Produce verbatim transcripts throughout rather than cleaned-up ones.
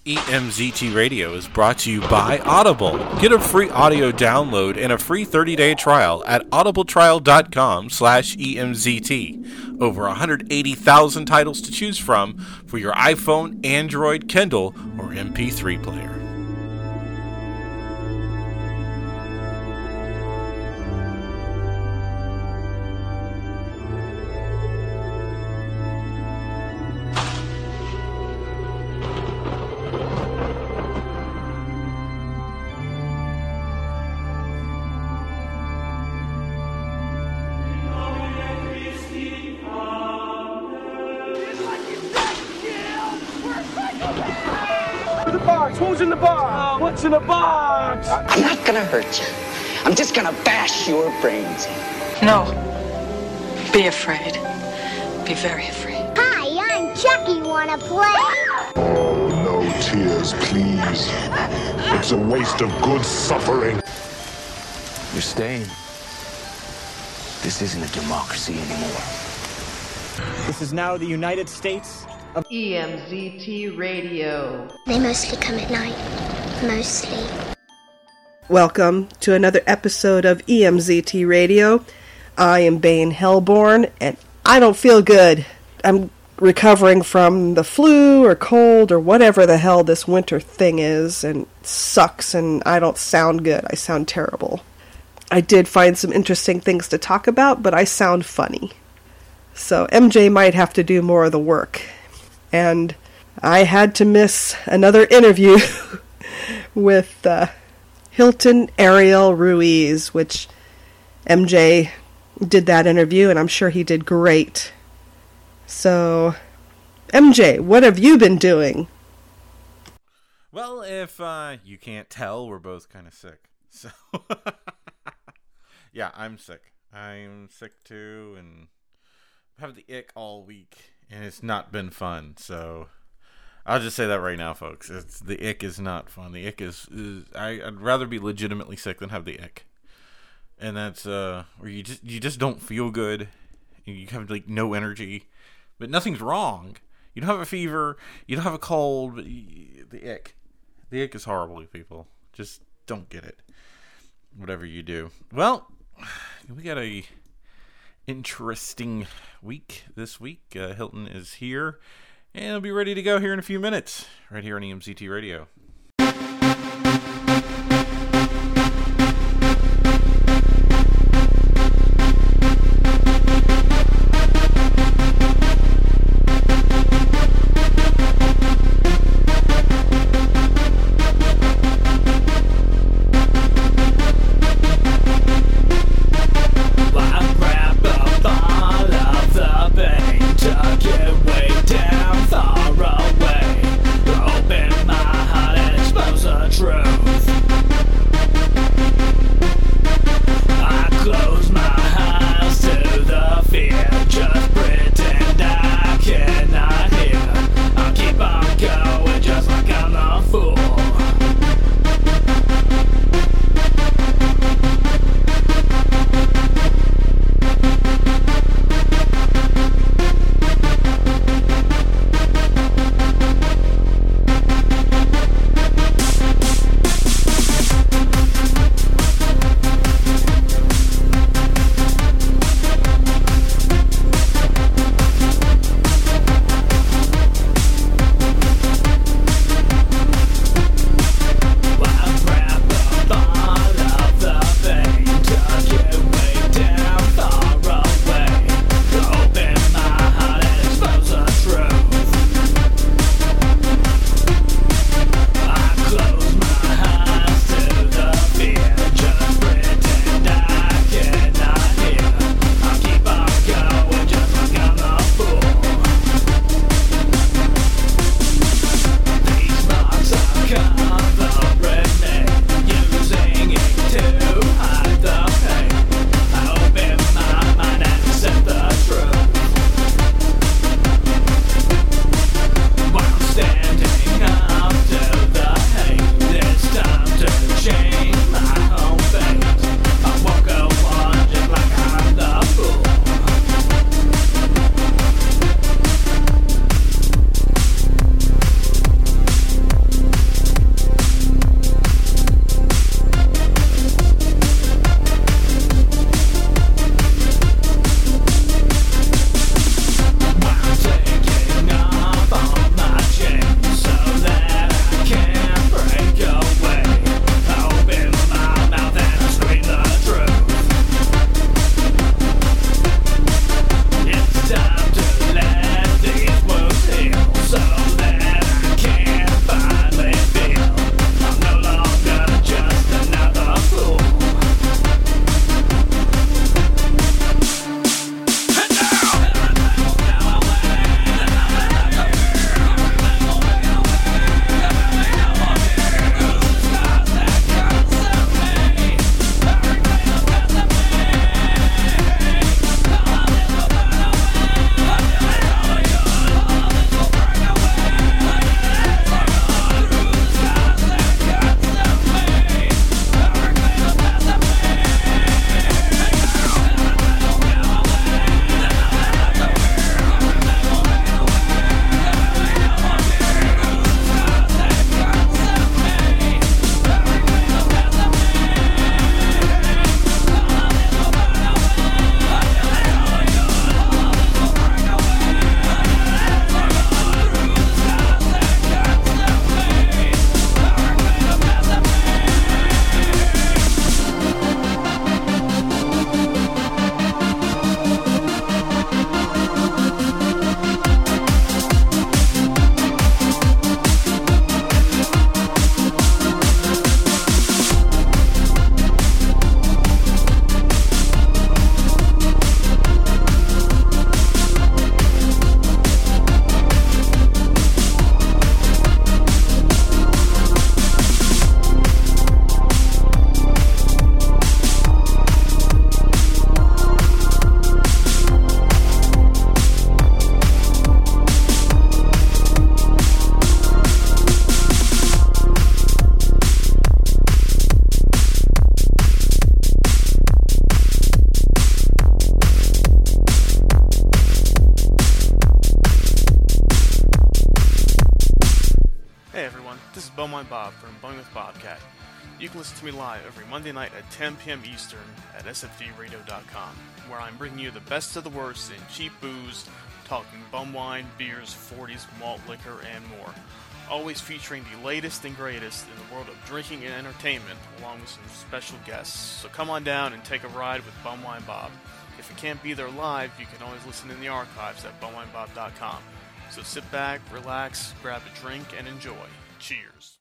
E M Z T Radio is brought to you by Audible. Get a free audio download and a free thirty-day trial at audibletrial.com slash EMZT. Over one hundred eighty thousand titles to choose from for your iPhone, Android, Kindle, or M P three player. Who's in the box? What's in the box? I'm not gonna hurt you. I'm just gonna bash your brains in. No. Be afraid. Be very afraid. Hi, I'm Chucky. Wanna play? Oh, no tears, please. It's a waste of good suffering. You're staying. This isn't a democracy anymore. This is now the United States of E M Z T Radio. They mostly come at night. Mostly. Welcome to another episode of E M Z T Radio. I am Bane Hellborn, and I don't feel good. I'm recovering from the flu or cold or whatever the hell this winter thing is, and it sucks, and I don't sound good. I sound terrible. I did find some interesting things to talk about, but I sound funny. So M J might have to do more of the work. And I had to miss another interview with uh, Hilton Ariel Ruiz, which M J did that interview, and I'm sure he did great. So, M J, what have you been doing? Well, if uh, you can't tell, we're both kind of sick. So, yeah, I'm sick. I'm sick too, and I have the ick all week. And it's not been fun, so I'll just say that right now, folks. It's, the ick is not fun. The ick is, is I, I'd rather be legitimately sick than have the ick. And that's uh, where you just you just don't feel good. You have like no energy, but nothing's wrong. You don't have a fever. You don't have a cold. But you, the ick, the ick is horrible, people. Just don't get it. Whatever you do. Well, we got a interesting week this week. uh, Hilton is here and he'll be ready to go here in a few minutes right here on E M Z T Radio. Tuck it way down, far away. Open my heart Hey everyone, this is Bowmine Bob from Bowling with Bobcat. You can listen to me live every Monday night at ten p.m. Eastern at s f d radio dot com, where I'm bringing you the best of the worst in cheap booze, talking bum wine, beers, forties, malt liquor, and more. Always featuring the latest and greatest in the world of drinking and entertainment, along with some special guests. So come on down and take a ride with Bumwine Bob. If you can't be there live, you can always listen in the archives at bumwine bob dot com. So sit back, relax, grab a drink, and enjoy. Cheers.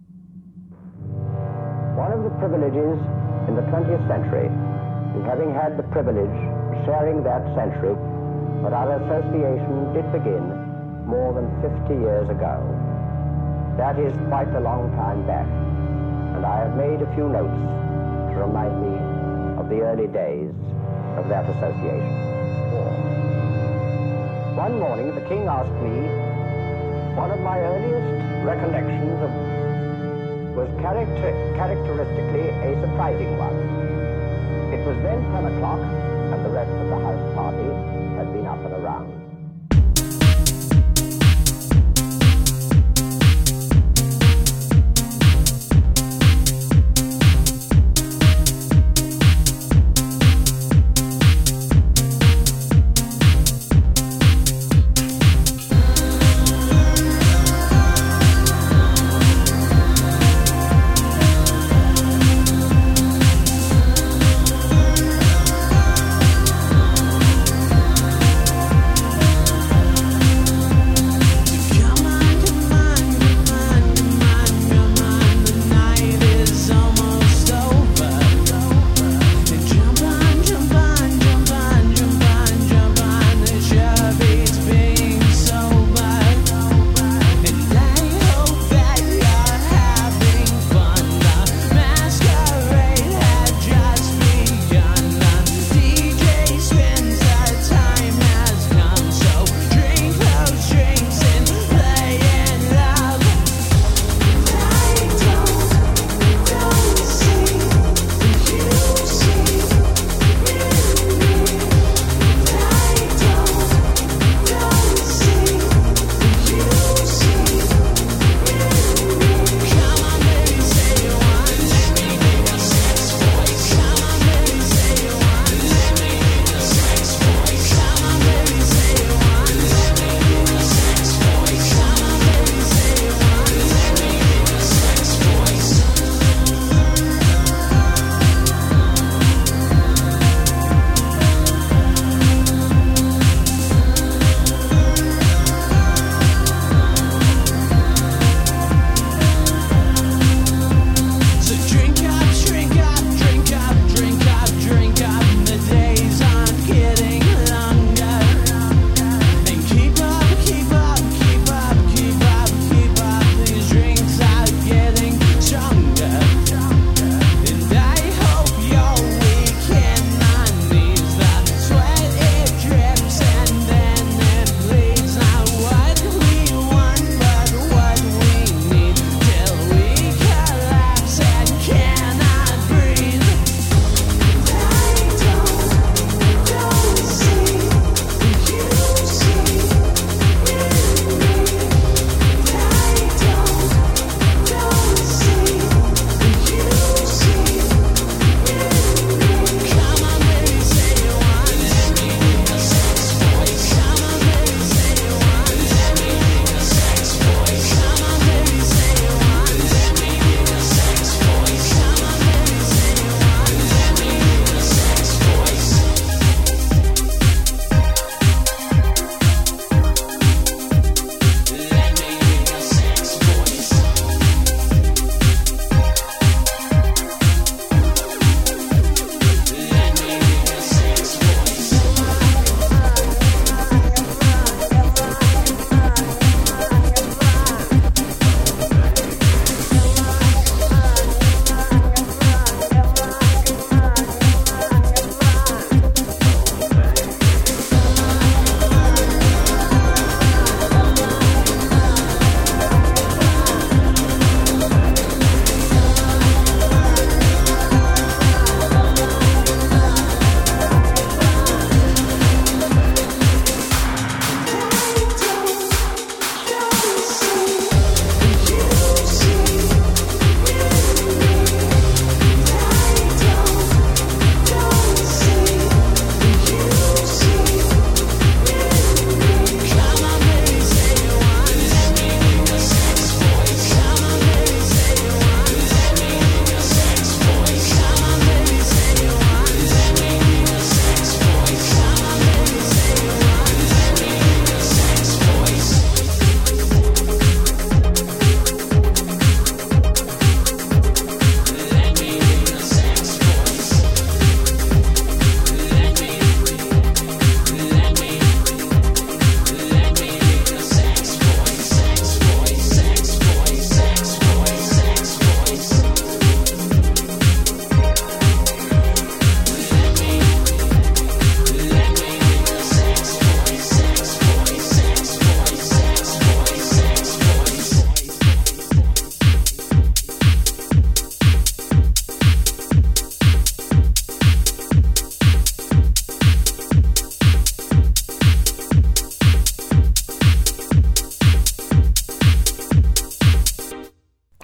One of the privileges in the twentieth century is having had the privilege of sharing that century, but our association did begin more than fifty years ago. That is quite a long time back, and I have made a few notes to remind me of the early days of that association. One morning, the king asked me, one of my earliest recollections of, was character, characteristically a surprising one. It was then ten o'clock, and the rest of the house party had been up and around.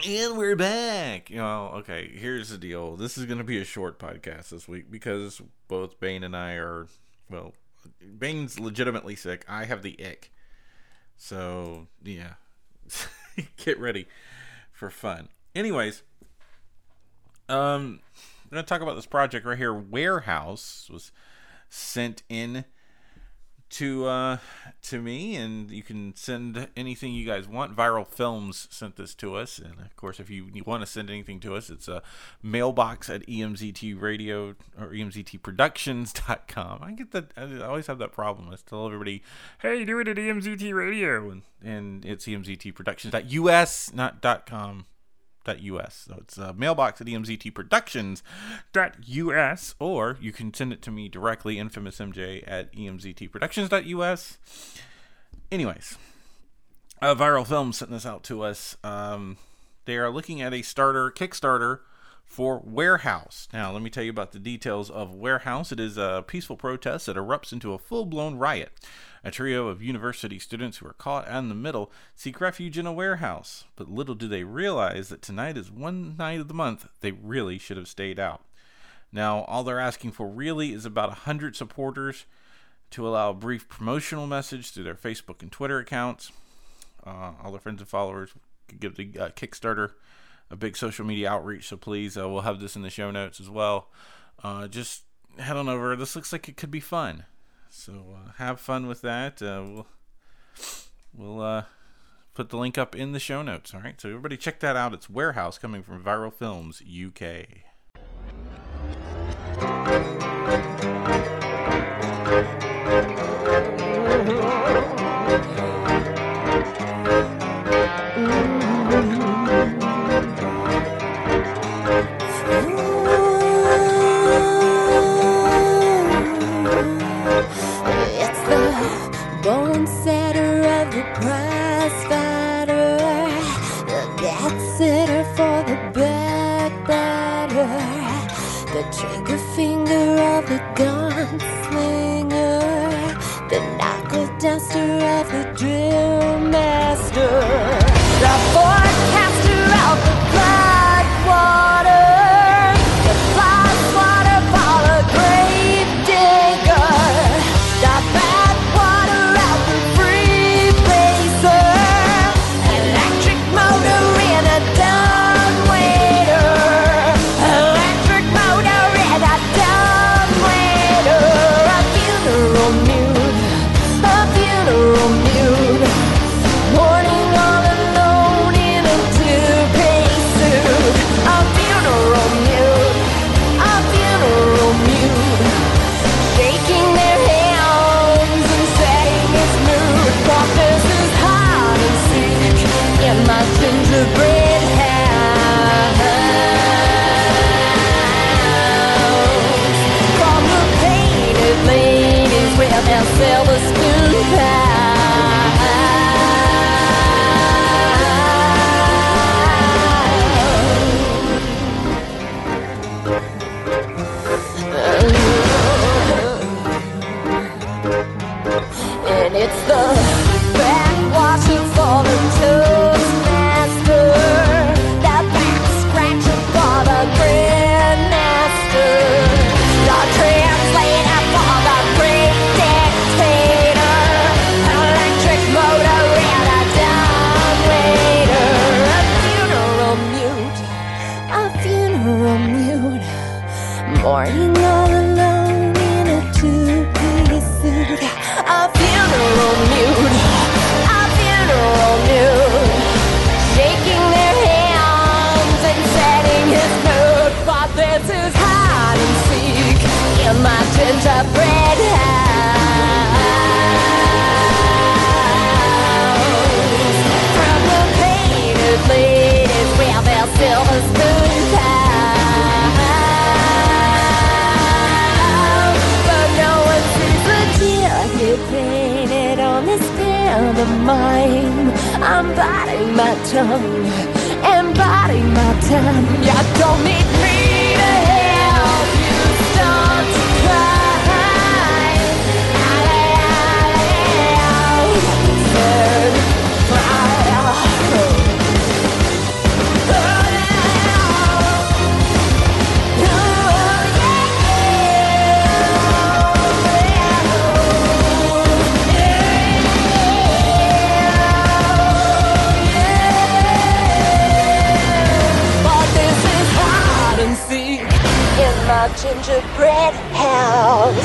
And we're back. You know, okay, here's the deal. This is going to be a short podcast this week because both Bane and I are, well, Bane's legitimately sick. I have the ick. So, yeah. Get ready for fun. Anyways, um, I'm going to talk about this project right here. Warehouse was sent in to uh to me, and you can send anything you guys want. Viral Films sent this to us, and of course, if you, you want to send anything to us, it's a mailbox at E M Z T radio or E M Z T productions dot com. I get that. I always have that problem. I tell everybody, hey, do it at E M Z T radio, and, and it's E M Z T productions dot U S, not .com. .us. So it's uh, mailbox at E M Z T productions dot U S, or you can send it to me directly, infamous M J at E M Z T productions dot U S. Anyways, uh, Viral Films sent this out to us. Um, they are looking at a starter Kickstarter for Warehouse. Now, let me tell you about the details of Warehouse. It is a peaceful protest that erupts into a full-blown riot. A trio of university students who are caught in the middle seek refuge in a warehouse. But little do they realize that tonight is one night of the month they really should have stayed out. Now, all they're asking for really is about one hundred supporters to allow a brief promotional message through their Facebook and Twitter accounts. Uh, all their friends and followers could give the uh, Kickstarter a big social media outreach, so please, uh, we'll have this in the show notes as well. Uh, just head on over. This looks like it could be fun. So uh, have fun with that. Uh, we'll we'll uh, put the link up in the show notes. All right, so everybody check that out. It's Warehouse, coming from Viral Films U K. Bone setter of the prize fighter, the bat sitter for the backbiter, the trigger finger of the gunslinger, the knuckle duster of the drill master, the forecaster of the blood water, the blood water for the grave digger, the bad water out the free racer, electric motor in a dumb waiter, electric motor in a dumb waiter, a funeral mute, a funeral mute, mourning all alone in a two-piece suit, a funeral mute, a funeral mute, shaking their hands and setting his mood. Darkness is hard and sick in my gingerbread house. From the painted ladies with their silver spoon pies. And it's the backwasher for the toastmaster, the back scratcher for the grandmaster, the translator for the great dictator, electric motor and a dumb waiter, a funeral mute, a funeral mute, mourning all alone in a two-piece suit, a funeral mute, a funeral mute, shaking their hands and setting his mood. But this is hide and seek in my gingerbread house. From the painted ladies with their silver spoon pies, but no one sees the tear he painted on this pen of mine. I'm biting my tongue and biting my tongue. You don't need me to help you start to cry. Said, cry. my gingerbread house.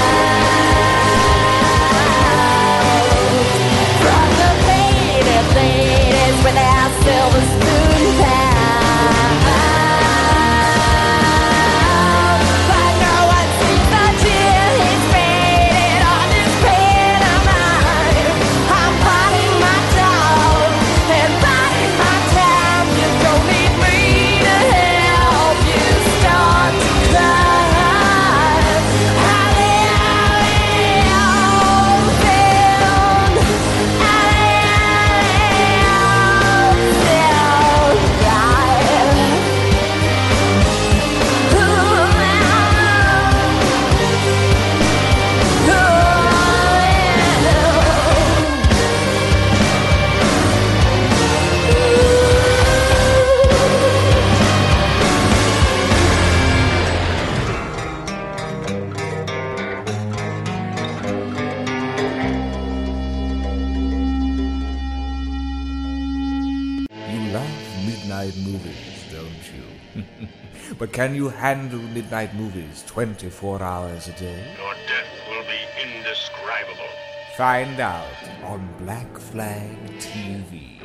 From the painted ladies with their silver spoon pals. But no one sees the tear he's faded on this pain of mine. I'm biting my tongue and biting my time. You don't need me to help you start to cry. Alley, alley, oh, down. Alley, alley, oh, down. You love midnight movies, don't you? But can you handle midnight movies twenty-four hours a day? Your death will be indescribable. Find out on Black Flag T V.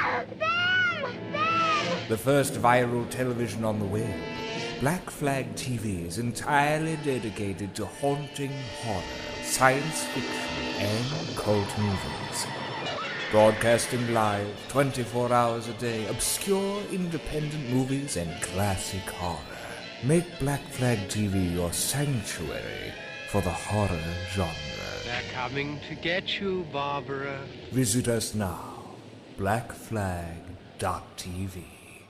The first viral television on the web, Black Flag T V is entirely dedicated to haunting horror, science fiction, and cult movies. Broadcasting live, twenty-four hours a day, obscure independent movies and classic horror. Make Black Flag T V your sanctuary for the horror genre. They're coming to get you, Barbara. Visit us now, black flag dot t v.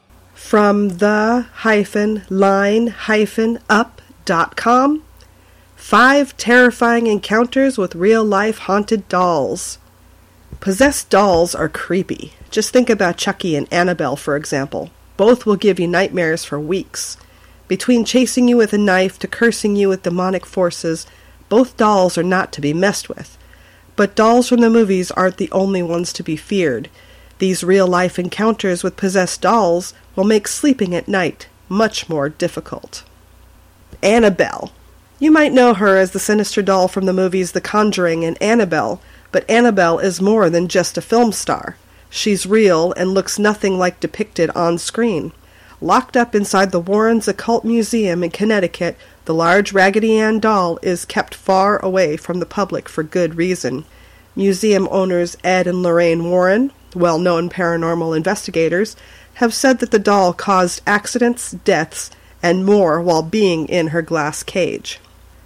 From the hyphen line hyphen up dot com, five terrifying encounters with real-life haunted dolls. Possessed dolls are creepy. Just think about Chucky and Annabelle, for example. Both will give you nightmares for weeks. Between chasing you with a knife to cursing you with demonic forces, both dolls are not to be messed with. But dolls from the movies aren't the only ones to be feared. These real-life encounters with possessed dolls will make sleeping at night much more difficult. Annabelle. You might know her as the sinister doll from the movies The Conjuring and Annabelle, but Annabelle is more than just a film star. She's real and looks nothing like depicted on screen. Locked up inside the Warrens Occult Museum in Connecticut, the large Raggedy Ann doll is kept far away from the public for good reason. Museum owners Ed and Lorraine Warren, well-known paranormal investigators, have said that the doll caused accidents, deaths, and more while being in her glass cage.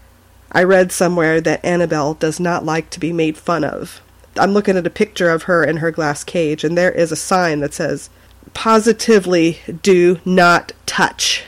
I read somewhere that Annabelle does not like to be made fun of. I'm looking at a picture of her in her glass cage, and there is a sign that says, "Positively do not touch."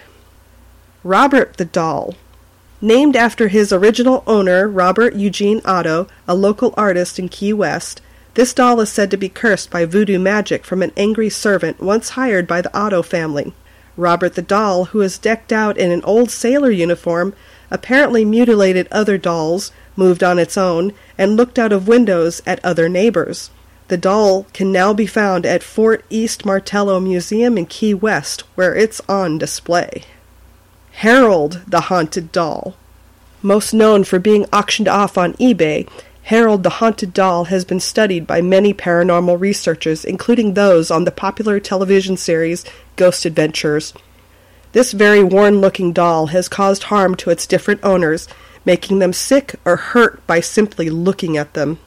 Robert the doll. Named after his original owner, Robert Eugene Otto, a local artist in Key West, this doll is said to be cursed by voodoo magic from an angry servant once hired by the Otto family. Robert the doll, who is decked out in an old sailor uniform, apparently mutilated other dolls, moved on its own, and looked out of windows at other neighbors. The doll can now be found at Fort East Martello Museum in Key West, where it's on display. Harold the Haunted Doll. Most known for being auctioned off on eBay, Harold the Haunted Doll has been studied by many paranormal researchers, including those on the popular television series Ghost Adventures. This very worn-looking doll has caused harm to its different owners, making them sick or hurt by simply looking at them.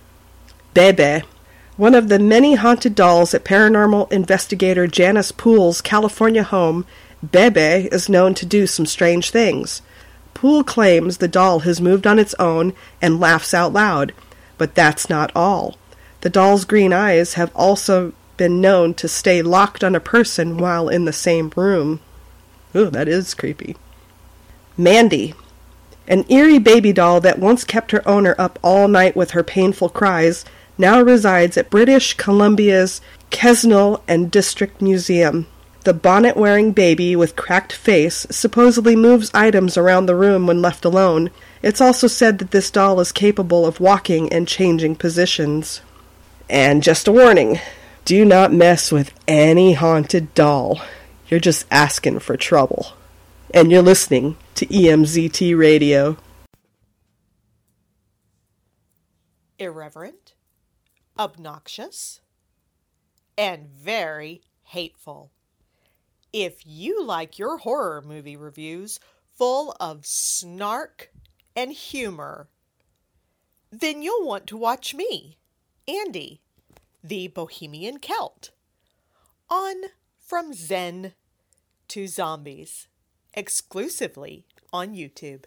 Bebe. One of the many haunted dolls at paranormal investigator Janice Poole's California home, Bebe is known to do some strange things. Poole claims the doll has moved on its own and laughs out loud, but that's not all. The doll's green eyes have also been known to stay locked on a person while in the same room. Ooh, that is creepy. Mandy. An eerie baby doll that once kept her owner up all night with her painful cries now resides at British Columbia's Kesnell and District Museum. The bonnet-wearing baby with cracked face supposedly moves items around the room when left alone. It's also said that this doll is capable of walking and changing positions. And just a warning, do not mess with any haunted doll. You're just asking for trouble. and you're listening to E M Z T Radio. Irreverent, obnoxious, and very hateful. If you like your horror movie reviews full of snark and humor, then you'll want to watch me, Andy, the Bohemian Celt, on From Zen to Zombies, exclusively on YouTube.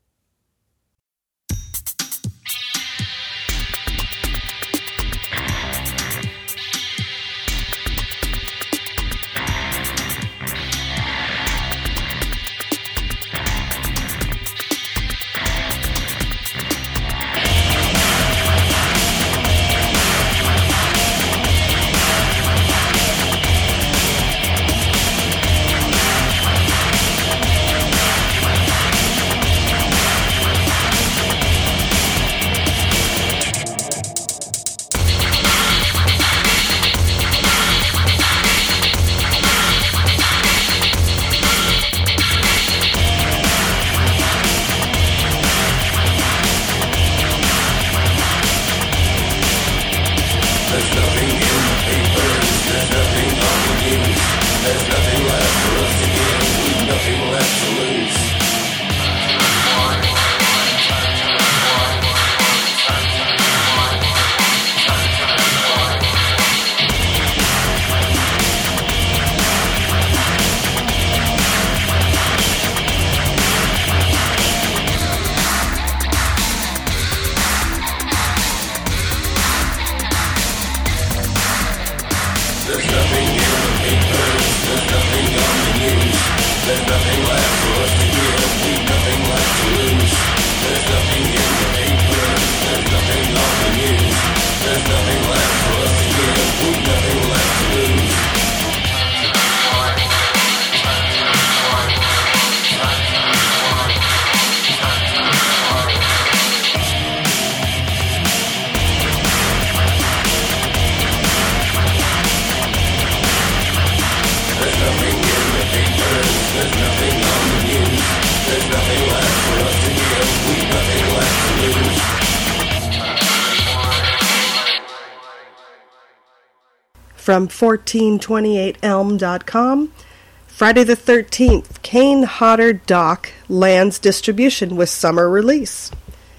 From fourteen twenty-eight elm dot com, Friday the thirteenth, Kane Hodder Doc lands distribution with summer release.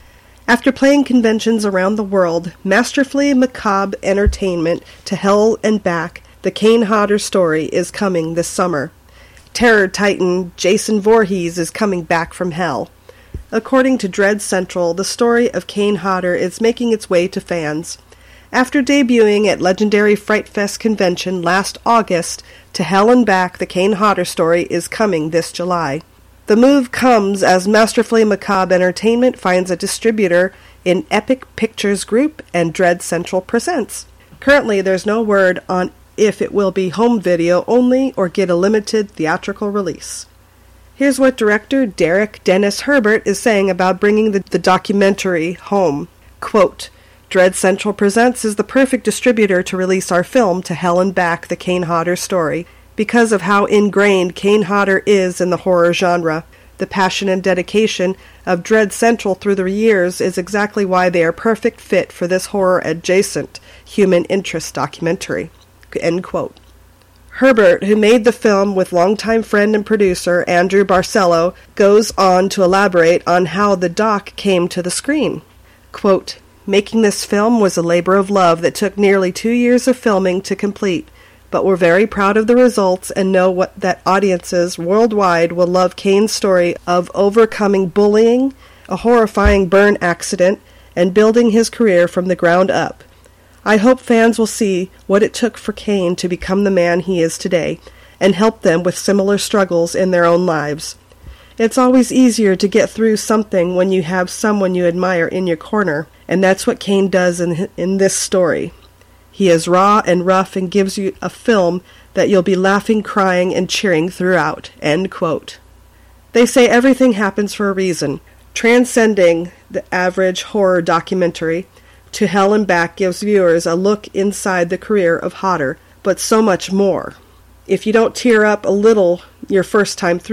After playing conventions around the world, masterfully macabre entertainment to hell and back, the Kane Hodder story is coming this summer. Terror titan Jason Voorhees is coming back from hell. According to Dread Central, the story of Kane Hodder is making its way to fans. After debuting at legendary Fright Fest convention last August, To Hell and Back, the Kane Hodder story is coming this July. The move comes as Masterfully Macabre Entertainment finds a distributor in Epic Pictures Group and Dread Central Presents. Currently, there's no word on if it will be home video only or get a limited theatrical release. Here's what director Derek Dennis Herbert is saying about bringing the, the documentary home. Quote, Dread Central Presents is the perfect distributor to release our film To Hell and Back, the Kane Hodder story. Because of how ingrained Kane Hodder is in the horror genre, the passion and dedication of Dread Central through the years is exactly why they are perfect fit for this horror-adjacent human interest documentary. End quote. Herbert, who made the film with longtime friend and producer Andrew Barcelo, goes on to elaborate on how the doc came to the screen. Quote, Making this film was a labor of love that took nearly two years of filming to complete, but we're very proud of the results and know what that audiences worldwide will love Kane's story of overcoming bullying, a horrifying burn accident, and building his career from the ground up. I hope fans will see what it took for Kane to become the man he is today, and help them with similar struggles in their own lives. It's always easier to get through something when you have someone you admire in your corner, and that's what Kane does in in this story. He is raw and rough and gives you a film that you'll be laughing, crying, and cheering throughout. End quote. They say everything happens for a reason. Transcending the average horror documentary, To Hell and Back gives viewers a look inside the career of Hodder, but so much more. If you don't tear up a little your first time through,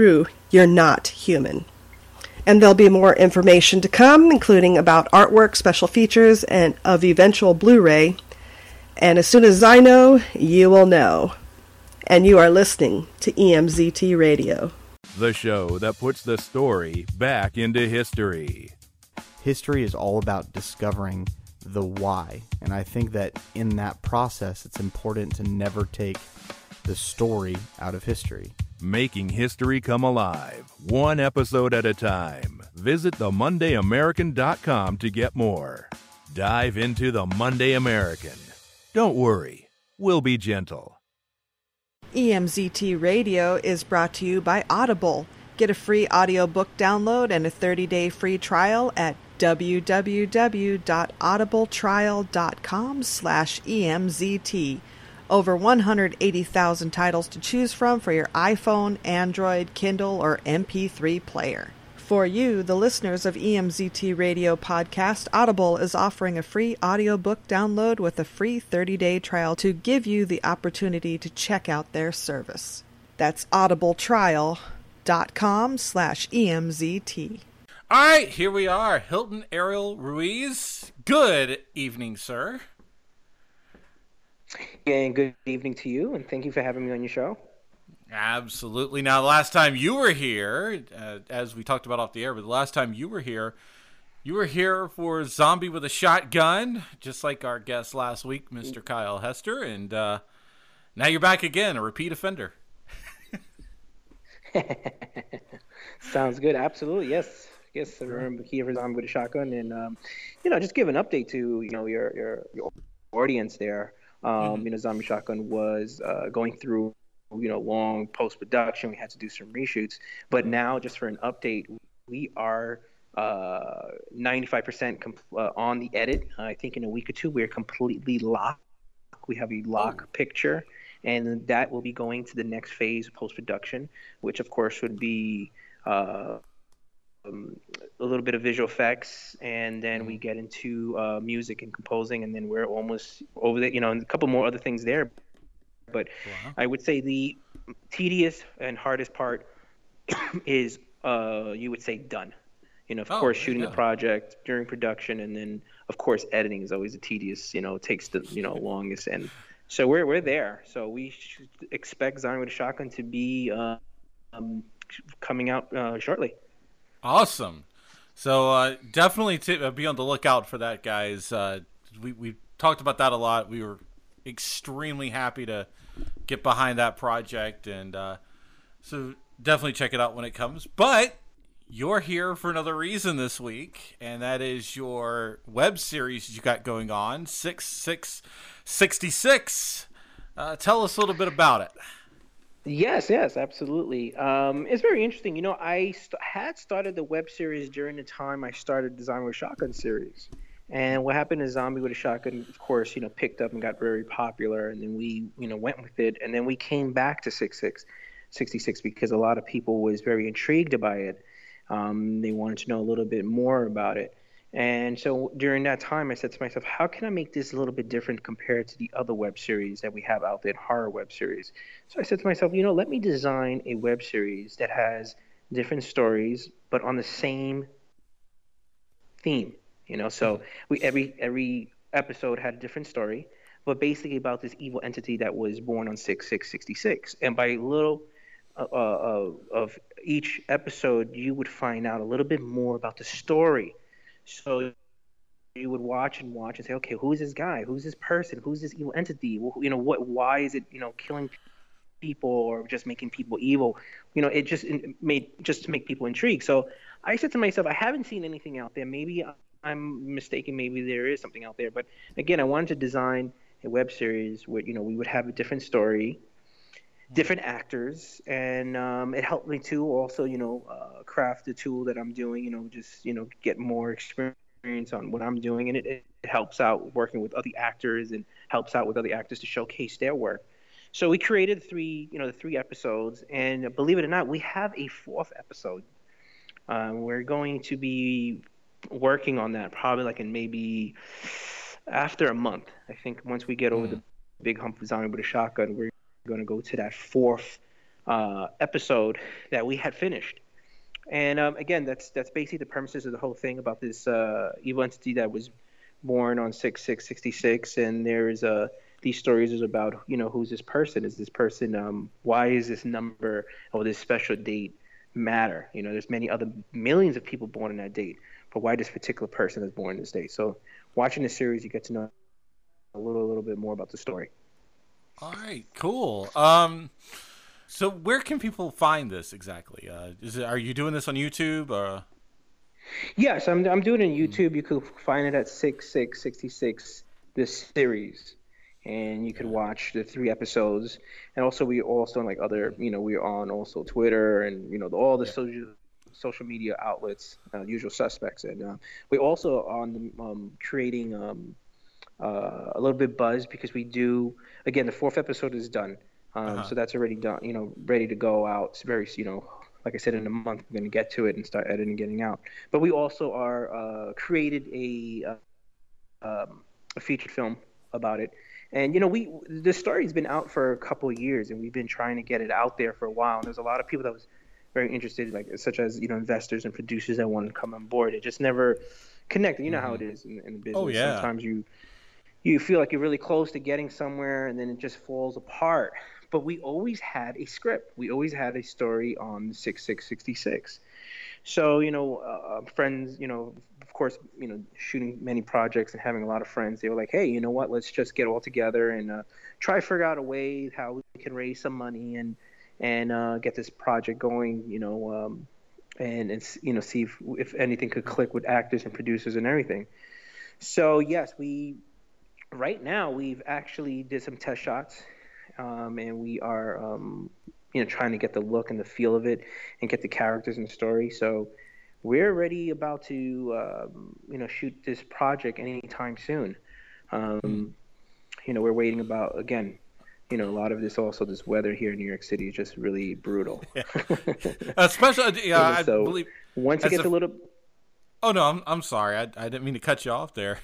you're not human. And there'll be more information to come, including about artwork, special features, and of eventual Blu-ray. And as soon as I know, you will know. And you are listening to E M Z T Radio. The show that puts the story back into history. History is all about discovering the why. And I think that in that process, it's important to never take the story out of history. Making history come alive, one episode at a time. Visit the monday american dot com to get more. Dive into The Monday American. Don't worry, we'll be gentle. E M Z T Radio is brought to you by Audible. Get a free audiobook download and a thirty-day free trial at w w w dot audible trial dot com slash E M Z T. Over one hundred eighty thousand titles to choose from for your iPhone, Android, Kindle, or M P three player. For you, the listeners of E M Z T Radio podcast, Audible is offering a free audiobook download with a free thirty-day trial to give you the opportunity to check out their service. That's audible trial dot com slash E M Z T. All right, here we are. Hilton Ariel Ruiz. Good evening, sir. And good evening to you, and thank you for having me on your show. Absolutely. Now, the last time you were here, uh, as we talked about off the air, but the last time you were here, you were here for Zombie with a Shotgun, just like our guest last week, Mister Kyle Hester, and uh, now you're back again, a repeat offender. Sounds good. Absolutely. Yes. Yes. I remember here for Zombie with a Shotgun, and um, you know, just give an update to you know your your, your audience there. Um, mm-hmm. You know, Zombie Shotgun was uh, going through, you know, long post-production. We had to do some reshoots. But now, just for an update, we are uh, ninety-five percent com- uh, on the edit. Uh, I think in a week or two, we're completely locked. We have a lock oh. picture, and that will be going to the next phase of post-production, which, of course, would be uh, um, a little bit of visual effects, and then we get into uh, music and composing, and then we're almost over there, you know, and a couple more other things there. But wow. I would say the tedious and hardest part is, uh, you would say, done. You know, of oh, course, shooting yeah. the project during production, and then, of course, editing is always the tedious, you know, takes the, you know, longest. And so we're we're there. So we should expect Zombie with a Shotgun to be uh, um, coming out uh, shortly. Awesome. So uh, definitely t- uh, be on the lookout for that, guys. Uh, we we talked about that a lot. We were extremely happy to get behind that project, and uh, so definitely check it out when it comes. But you're here for another reason this week, and that is your web series you got going on, six six sixty-six. Uh, tell us a little bit about it. Yes, yes, absolutely. Um, it's very interesting. You know, I st- had started the web series during the time I started the Zombie with a Shotgun series. And what happened is Zombie with a Shotgun, of course, you know, picked up and got very popular. And then we, you know, went with it. And then we came back to six six sixty-six because a lot of people was very intrigued by it. Um, they wanted to know a little bit more about it. And so during that time, I said to myself, how can I make this a little bit different compared to the other web series that we have out there, horror web series? So I said to myself, you know, let me design a web series that has different stories, but on the same theme. You know, so we every every episode had a different story, but basically about this evil entity that was born on six six sixty-six. And by little uh, uh, of each episode, you would find out a little bit more about the story. So you would watch and watch and say, okay, who's this guy? Who's this person? Who's this evil entity? You know, what? Why is it, you know, killing people or just making people evil? You know, it just it made just to make people intrigued. So I said to myself, I haven't seen anything out there. Maybe I'm mistaken. Maybe there is something out there. But again, I wanted to design a web series where, you know, we would have a different story, different actors, and um, it helped me to also, you know, uh, craft the tool that I'm doing, you know, just, you know, get more experience on what I'm doing. And it, it helps out working with other actors and helps out with other actors to showcase their work. So we created three, you know, the three episodes, and believe it or not, we have a fourth episode. Um, we're going to be working on that probably like in maybe after a month. I think once we get over mm. the big hump of Zombie with a Shotgun, we're going to go to that fourth uh, episode that we had finished. And um, again, that's that's basically the premises of the whole thing about this uh, evil entity that was born on six six sixty-six, and there's uh, these stories is about, you know, who's this person? Is this person? Um, why is this number or this special date matter? You know, there's many other millions of people born on that date, but why this particular person is born in this date? So, watching the series, you get to know a little, a little bit more about the story. All right, cool. Um, so where can people find this exactly? Uh, is it, are you doing this on YouTube? Or? Yes, I'm I'm doing it on YouTube. You could find it at six six sixty-six, this series, and you could watch the three episodes. And also, we also like other, you know, we're on also Twitter and, you know, all the yeah. social social media outlets, uh, usual suspects. And uh, we also on um, creating um, uh, a little bit buzz because we do, again, the fourth episode is done. Um, uh-huh. So that's already done, you know, ready to go out. It's very, you know, like I said, in a month, we're going to get to it and start editing and getting out. But we also are uh, created a, uh, um, a featured film about it. And, you know, we the story's been out for a couple of years, and we've been trying to get it out there for a while. And there's a lot of people that was very interested, like such as, you know, investors and producers that wanted to come on board. It just never connected. You know mm-hmm. how it is in, in business. Oh, yeah. Sometimes you you feel like you're really close to getting somewhere, and then it just falls apart. But we always had a script. We always had a story on six six sixty-six. So, you know, uh, friends, you know, of course, you know, shooting many projects and having a lot of friends, they were like, hey, you know what, let's just get all together and uh, try to figure out a way how we can raise some money and and uh, get this project going, you know, um, and, and, you know, see if, if anything could click with actors and producers and everything. So, yes, we, right now, we've actually did some test shots. Um, and we are, um, you know, trying to get the look and the feel of it and get the characters and the story. So we're already about to, um, you know, shoot this project anytime soon. Um, you know, we're waiting about, again, you know, a lot of this also, this weather here in New York City is just really brutal. Yeah. Especially, yeah, so I believe. Once it gets a, a little. Oh, no, I'm I'm sorry. I, I didn't mean to cut you off there.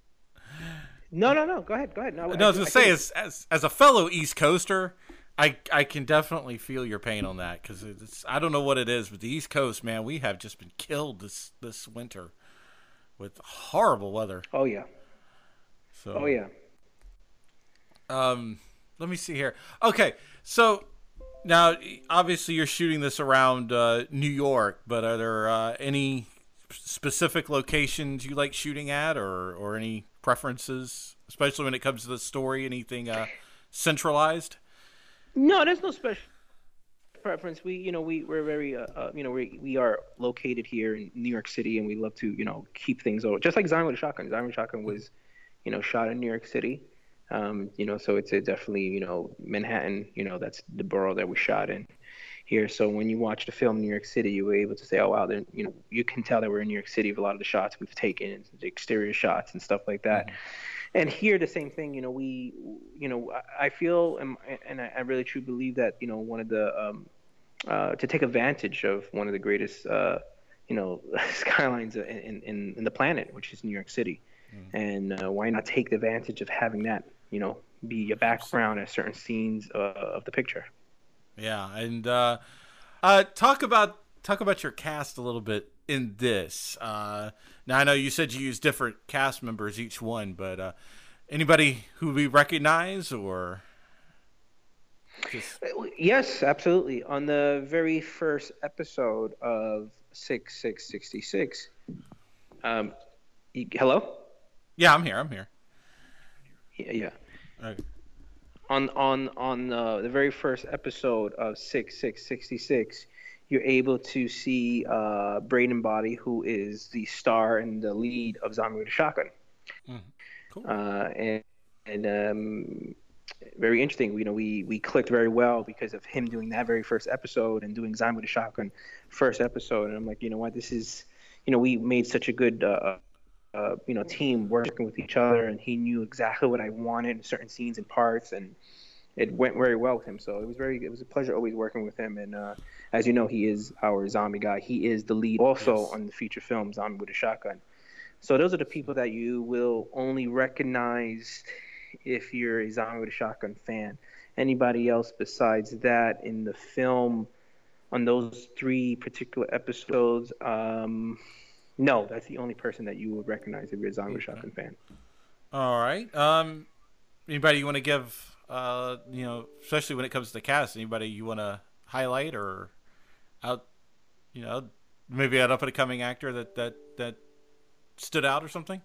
No, no, no. Go ahead. Go ahead. No, no I, I was going to say, as, as as a fellow East Coaster, I I can definitely feel your pain on that because it's I don't know what it is, but the East Coast, man, we have just been killed this this winter with horrible weather. Oh yeah. So. Oh yeah. Um, let me see here. Okay, so now obviously you're shooting this around uh, New York, but are there uh, any specific locations you like shooting at, or or any preferences, especially when it comes to the story? Anything uh, centralized? No, there's no special preference. We, you know, we we're very, uh, uh, you know, we we are located here in New York City, and we love to, you know, keep things over. Just like Zion with a Shotgun. Zion with a Shotgun was, you know, shot in New York City. Um, you know, so it's a definitely, you know, Manhattan. You know, that's the borough that we shot in here. So when you watch the film in New York City, you were able to say, oh wow, then, you know, you can tell that we're in New York City with a lot of the shots we've taken, the exterior shots and stuff like that. Mm-hmm. And here, the same thing. You know, we, you know, I feel, and, and I really truly believe that, you know, one of the, um, uh, to take advantage of one of the greatest, uh, you know, skylines in, in, in the planet, which is New York City. Mm-hmm. And uh, why not take the advantage of having that, you know, be a background at certain scenes uh, of the picture. Yeah, and uh, uh, talk about talk about your cast a little bit in this. Uh, now I know you said you use different cast members each one, but uh, anybody who we recognize or? Just... Yes, absolutely. On the very first episode of six six sixty-six, um, you, hello? Yeah, I'm here. I'm here. Yeah. yeah. Okay. On on on uh, the very first episode of six six sixty-six, you're able to see uh, Braden Body, who is the star and the lead of Zombie with a Shotgun. Mm, cool. Uh, and and um, very interesting. You know, we we clicked very well because of him doing that very first episode and doing Zombie with a Shotgun first episode. And I'm like, you know what, this is, you know, we made such a good. Uh, Uh, you know, team working with each other, and he knew exactly what I wanted in certain scenes and parts, and it went very well with him. So it was very, it was a pleasure always working with him. And uh, as you know, he is our zombie guy. He is the lead also yes. on the feature film Zombie with a Shotgun. So those are the people that you will only recognize if you're a Zombie with a Shotgun fan. anybody else besides that in the film on those three particular episodes. Um, no, that's the only person that you would recognize if you're a Zombie Shotgun fan. All right. Um, anybody you want to give, uh, you know, especially when it comes to the cast, anybody you want to highlight or out, you know, maybe an up-and-coming actor that, that, that stood out or something?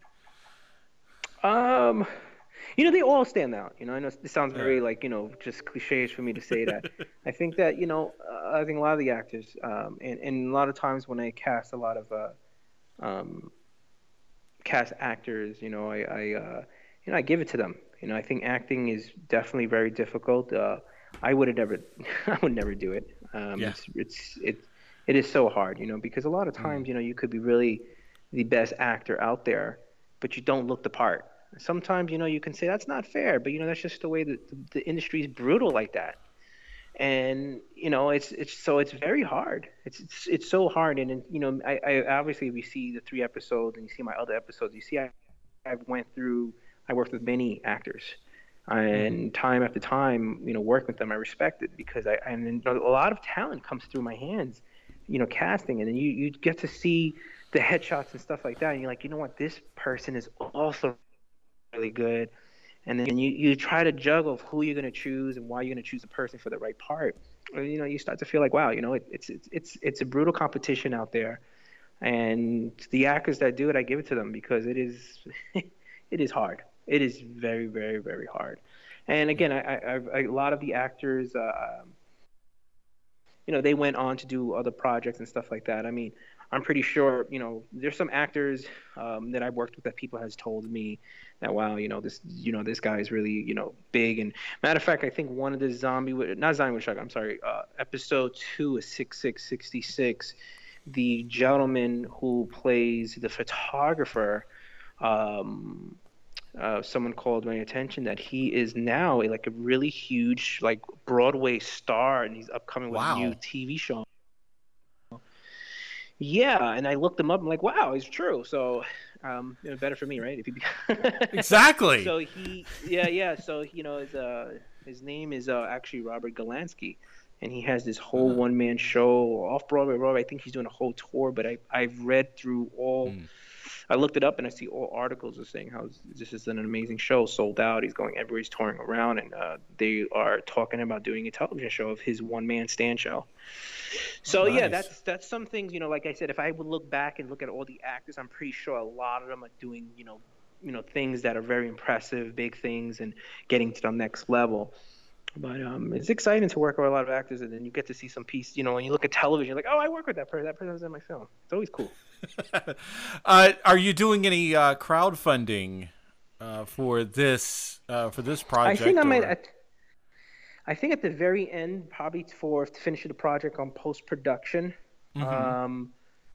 Um, you know, they all stand out. You know, I know this sounds very like, you know, just cliches for me to say that. I think that, you know, uh, I think a lot of the actors, um, and, and a lot of times when I cast a lot of, uh, um, cast actors, you know, I, I, uh, you know, I give it to them. You know, I think acting is definitely very difficult. Uh, I would have never, I would never do it. Um, Yeah. it's, it's, it, it is so hard, you know, because a lot of times, you know, you could be really the best actor out there, but you don't look the part. Sometimes, you know, you can say that's not fair, but, you know, that's just the way that the, the industry is brutal like that. And, you know, it's, it's, so it's very hard. It's, it's, it's so hard. And, and you know, I, I obviously, we see the three episodes and you see my other episodes, you see, I, I went through, I worked with many actors and time after time, you know, working with them, I respect it because I, and a lot of talent comes through my hands, you know, casting. And then you, you get to see the headshots and stuff like that. And you're like, you know what, this person is also really good. And then you, you try to juggle who you're going to choose and why you're going to choose a person for the right part. And, you know, you start to feel like, wow, you know, it, it's, it's, it's, it's a brutal competition out there. And the actors that do it, I give it to them because it is, it is hard. It is very, very, very hard. And again, I, I, I a lot of the actors, uh, you know, they went on to do other projects and stuff like that. I mean, I'm pretty sure, you know, there's some actors um, that I've worked with that people has told me that, wow, you know, this, you know, this guy is really, you know, big. And matter of fact, I think one of the zombie, not zombie with shotgun, I'm sorry, uh, episode two of six six sixty-six, the gentleman who plays the photographer, um, uh, someone called my attention that he is now a, like a really huge, like Broadway star, and he's upcoming with Wow. a new T V show. Yeah, and I looked him up. I'm like, wow, it's true. So, um, you know, better for me, right? If he Exactly. So he, yeah, yeah. So you know, his uh, his name is uh, actually Robert Golansky, and he has this whole Uh-huh. one man show off Broadway. Broadway. I think he's doing a whole tour. But I I've read through all. Mm. I looked it up and I see all articles are saying how this is an amazing show, sold out. He's going everywhere, he's touring around, and uh, they are talking about doing a television show of his one man stand show. So Oh, yeah, nice. that's that's some things, you know, like I said, if I would look back and look at all the actors, I'm pretty sure a lot of them are doing, you know, you know, things that are very impressive, big things, and getting to the next level. But um, it's exciting to work with a lot of actors, and then you get to see some piece, you know, when you look at television, you're like, oh, I work with that person. That person was in my film. It's always cool. Uh, are you doing any uh, crowdfunding uh, for this uh, for this project? I think I might. or- At, I think at the very end, probably for to finish the project on post production. Mhm. Um,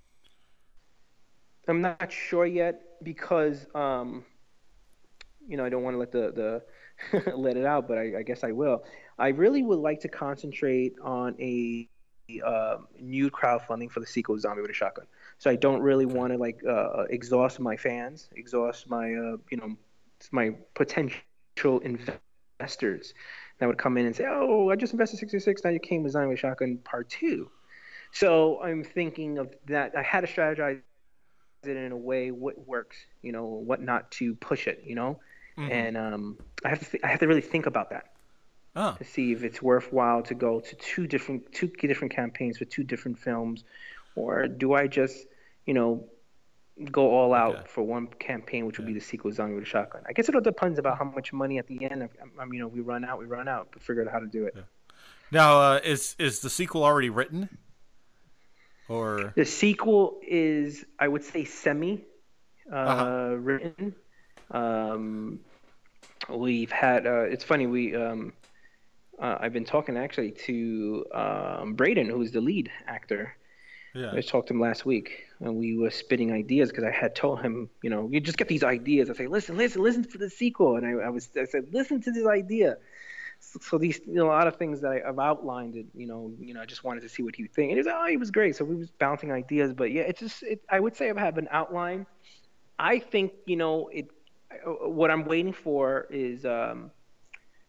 I'm not sure yet because um, you know, I don't want to let the the let it out, but I, I guess I will. I really would like to concentrate on a uh, new crowdfunding for the sequel of Zombie with a Shotgun. So I don't really want to like uh, exhaust my fans, exhaust my uh, you know my potential investors that would come in and say, "Oh, I just invested sixty-six. Now you came with Zombie with a Shotgun Part Two." So I'm thinking of that. I had to strategize it in a way what works, you know, what not to push it, you know, Mhm. and um, I have to th- I have to really think about that. Oh. To see if it's worthwhile to go to two different two different campaigns for two different films, or do I just, you know, go all out for one campaign, which would be the sequel, Zombie with a Shotgun. I guess it all depends about how much money at the end. Of, um, you know, we run out, we run out, but figure out how to do it. Now, uh, is is the sequel already written? Or The sequel is, I would say, semi uh, Uh-huh. written. Um, we've had. Uh, it's funny. We. Um, uh, I've been talking actually to um, Braden, who's the lead actor. Yeah. I just talked to him last week, and we were spitting ideas because I had told him, you know, you just get these ideas. I say, listen, listen, listen to the sequel, and I, I was, I said, listen to this idea. So, so these, you know, a lot of things that I, I've outlined, it, you know, you know, I just wanted to see what he would think. And he was, oh, he was great. So we was bouncing ideas, but yeah, it's just, it, I would say I have an outline. I think, you know, it. What I'm waiting for is um,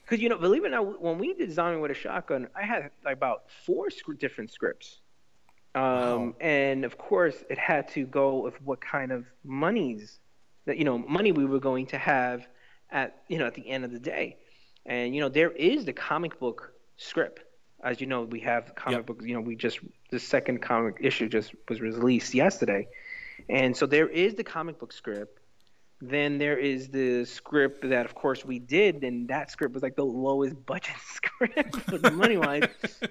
Because, you know, believe it or not, when we did Zombie with a Shotgun, I had about four sc- different scripts. Um, wow. And, of course, it had to go with what kind of monies, that you know, money we were going to have at, you know, at the end of the day. And, you know, there is the comic book script. As you know, we have comic yep. books, you know, we just, the second comic issue just was released yesterday. And so there is the comic book script. Then there is the script that, of course, we did, and that script was like the lowest budget script for the money-wise.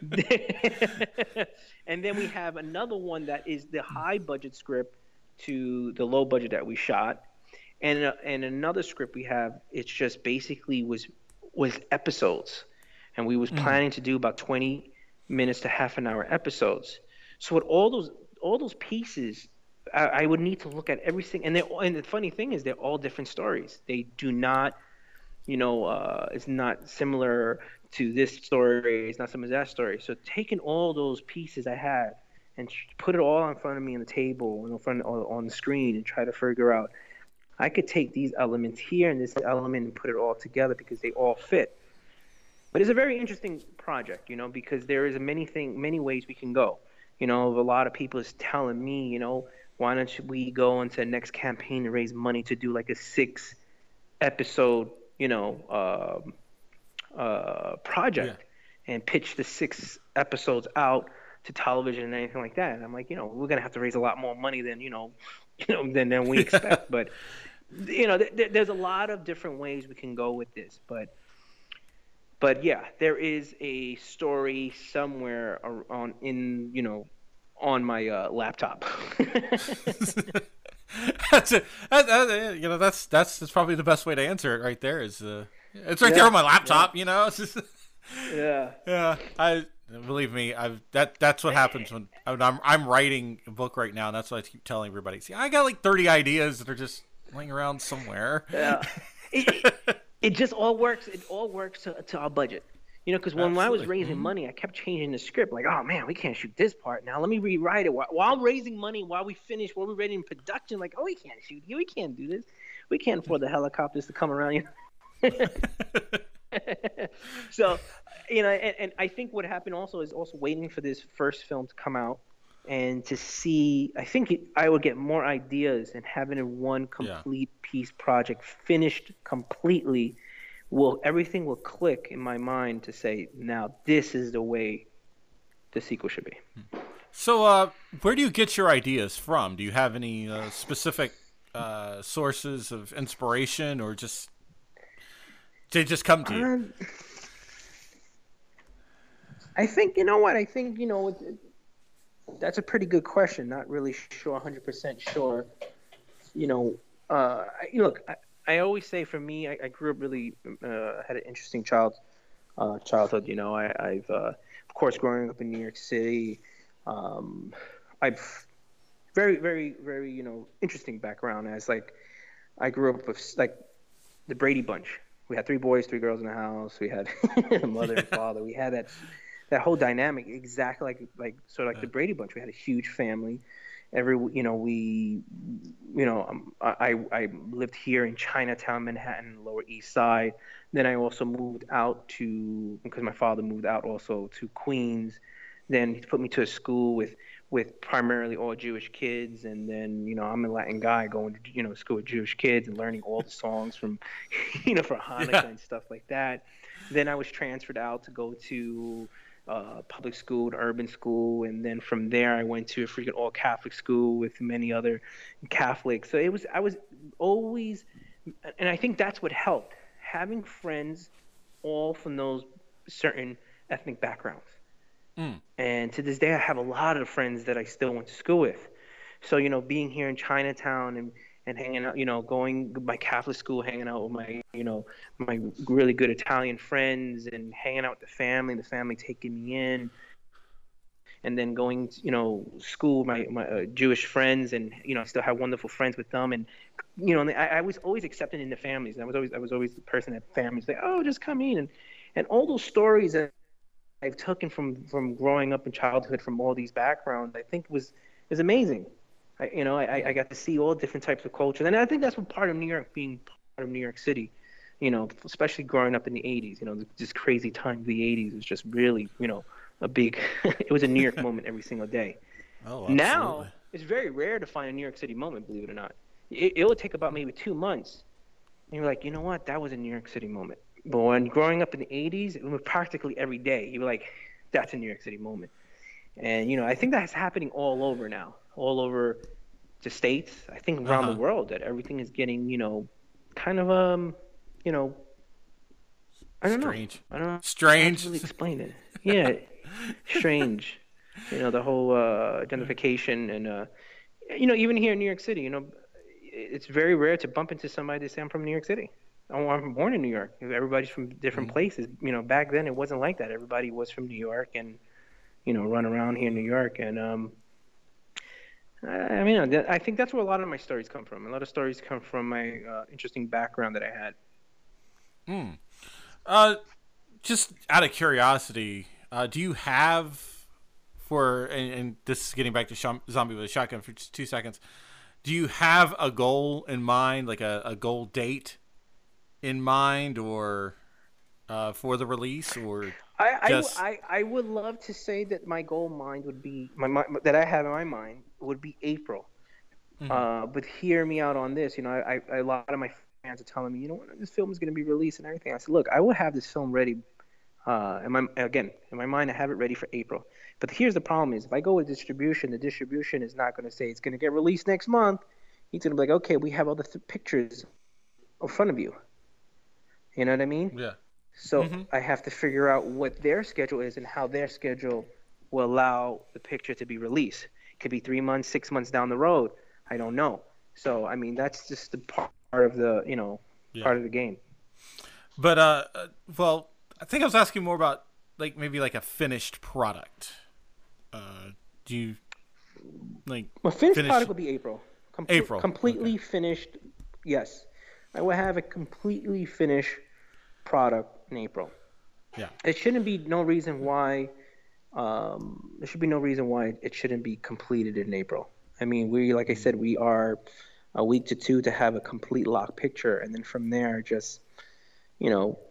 And then we have another one that is the high-budget script to the low budget that we shot. And uh, and another script we have, it's just basically was was episodes. And we was mm. planning to do about twenty minutes to half an hour episodes. So with all those all those pieces, I would need to look at everything, and they and the funny thing is they're all different stories. They do not, you know, uh, it's not similar to this story. It's not similar to that story. So taking all those pieces I had and put it all in front of me on the table and in front of, on the screen and try to figure out, I could take these elements here and this element and put it all together because they all fit. But it's a very interesting project, you know, because there is a many thing, many ways we can go. You know, a lot of people is telling me, you know, why don't we go into the next campaign and raise money to do like a six episode, you know, uh, uh, project yeah. and pitch the six episodes out to television and anything like that. And I'm like, you know, we're going to have to raise a lot more money than, you know, you know, than, than we expect. But, you know, th- th- there's a lot of different ways we can go with this. But, but yeah, there is a story somewhere on in, you know, on my uh, laptop. That's it. That, that, you know, that's, that's that's probably the best way to answer it. Right there is, uh, it's right yeah, there on my laptop. Yeah. You know, it's just, yeah, yeah. I believe me. I've that that's what happens when I'm I'm writing a book right now, and that's what I keep telling everybody. See, I got like thirty ideas that are just laying around somewhere. Yeah, it, it, it just all works. It all works to, to our budget. You know, because when, when I was raising mm-hmm. money, I kept changing the script. Like, oh, man, we can't shoot this part now. Let me rewrite it. While, while raising money, while we finish, while we're ready in production, like, oh, we can't shoot here. We can't do this. We can't afford the helicopters to come around. You know? So, you know, and, and I think what happened also is also waiting for this first film to come out and to see, I think it, I would get more ideas and having it one complete yeah. piece project finished completely. Will everything will click in my mind to say, now this is the way the sequel should be. So uh, where do you get your ideas from? Do you have any uh, specific uh, sources of inspiration, or just they just come to you? Um, I think, you know what, I think, you know, that's a pretty good question. Not really sure, one hundred percent sure. You know, uh, look, I, I always say for me, I, I grew up really, uh, had an interesting child, uh, childhood. You know, I, I've, uh, of course, growing up in New York City, um, I've very, very, very, you know, interesting background as like, I grew up with like the Brady Bunch. We had three boys, three girls in the house. We had a mother and father. We had that, that whole dynamic exactly like, like sort of like the Brady Bunch. We had a huge family. Every, you know, we, you know, um, I, I lived here in Chinatown, Manhattan, Lower East Side. Then I also moved out to, because my father moved out also to Queens. Then he put me to a school with, with primarily all Jewish kids. And then, you know, I'm a Latin guy going to, you know, school with Jewish kids and learning all the songs from, you know, for Hanukkah yeah. and stuff like that. Then I was transferred out to go to Uh, public school, urban school, and then from there I went to a freaking all Catholic school with many other Catholics. So it was, I was always, and I think that's what helped, having friends all from those certain ethnic backgrounds. Mm. And to this day, I have a lot of friends that I still went to school with. So, you know, being here in Chinatown and and hanging out, you know, going to my Catholic school, hanging out with my, you know, my really good Italian friends and hanging out with the family, the family taking me in, and then going to, you know, school, my, my uh, Jewish friends, and, you know, I still have wonderful friends with them. And, you know, I, I was always accepted into families. And I was always, I was always the person that families like, oh, just come in. And, and all those stories that I've taken from, from growing up in childhood, from all these backgrounds, I think was, was amazing. I, you know, I, I got to see all different types of cultures. And I think that's what part of New York, being part of New York City, you know, especially growing up in the eighties, you know, this crazy time of the eighties was just really, you know, a big, it was a New York moment every single day. Oh, now, it's very rare to find a New York City moment, believe it or not. It, it would take about maybe two months. And you're like, you know what? That was a New York City moment. But when growing up in the eighties, it was practically every day. You were like, that's a New York City moment. And, you know, I think that's happening all over now, all over the States. I think around Uh-huh. the world, that everything is getting, you know, kind of, um, you know, I don't Strange. know. I don't know. Strange. I can't really explain it. Yeah, strange. You know, the whole uh, identification and, uh, you know, even here in New York City, you know, it's very rare to bump into somebody that say, I'm from New York City. Oh, I'm born in New York. Everybody's from different Mm-hmm. places. You know, back then it wasn't like that. Everybody was from New York and, you know, run around here in New York. And, um, I, I mean, I think that's where a lot of my stories come from. A lot of stories come from my uh, interesting background that I had. Hmm. Uh, just out of curiosity, uh, do you have for and, and this is getting back to Sh- Zombie with a Shotgun for just two seconds. Do you have a goal in mind, like a, a goal date in mind, or uh, for the release, or I, just... I, I, I would love to say that my goal in mind would be my, my that I have in my mind would be April. Mhm. Uh, but hear me out on this. You know, I, I a lot of my fans are telling me, you know, when this film is going to be released and everything. I said, look, I will have this film ready. Uh, in my again, in my mind, I have it ready for April. But here's the problem: is if I go with distribution, the distribution is not going to say it's going to get released next month. He's going to be like, okay, we have all the th- pictures in front of you. You know what I mean? Yeah. So Mhm. I have to figure out what their schedule is and how their schedule will allow the picture to be released. It could be three months, six months down the road. I don't know. So I mean, that's just the part of the you know Yeah. part of the game. But uh, uh, well, I think I was asking more about like maybe like a finished product. Uh, do you like? Well, finished finish- product will be April. Com- April. Completely finished. Yes, I will have a completely finished product in April. Yeah. It shouldn't be no reason why. Um, there should be no reason why it shouldn't be completed in April. I mean, we like I said, we are a week to two to have a complete lock picture, and then from there, just you know,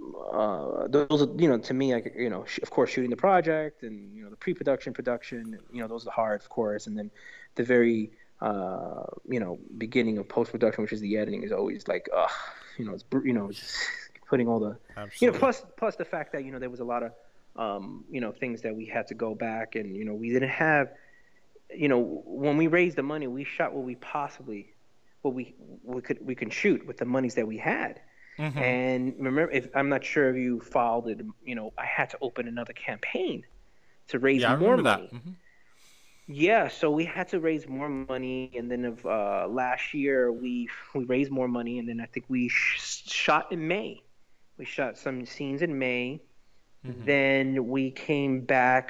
uh, those are, you know, to me, like you know, sh- of course, shooting the project and you know the pre-production, production, you know, those are the hard, of course, and then the very uh, you know beginning of post-production, which is the editing, is always like, ugh, you know, it's br- you know, just putting all the Absolutely. you know, plus plus the fact that you know there was a lot of um, you know things that we had to go back and you know we didn't have. You know, when we raised the money, we shot what we possibly, what we we could we can shoot with the monies that we had. Mhm. And remember, if I'm not sure if you followed it, you know, I had to open another campaign to raise Yeah, I more remember money. that. Mhm. Yeah, so we had to raise more money, and then of uh, last year we we raised more money, and then I think we sh- shot in May. We shot some scenes in May. Mhm. Then we came back.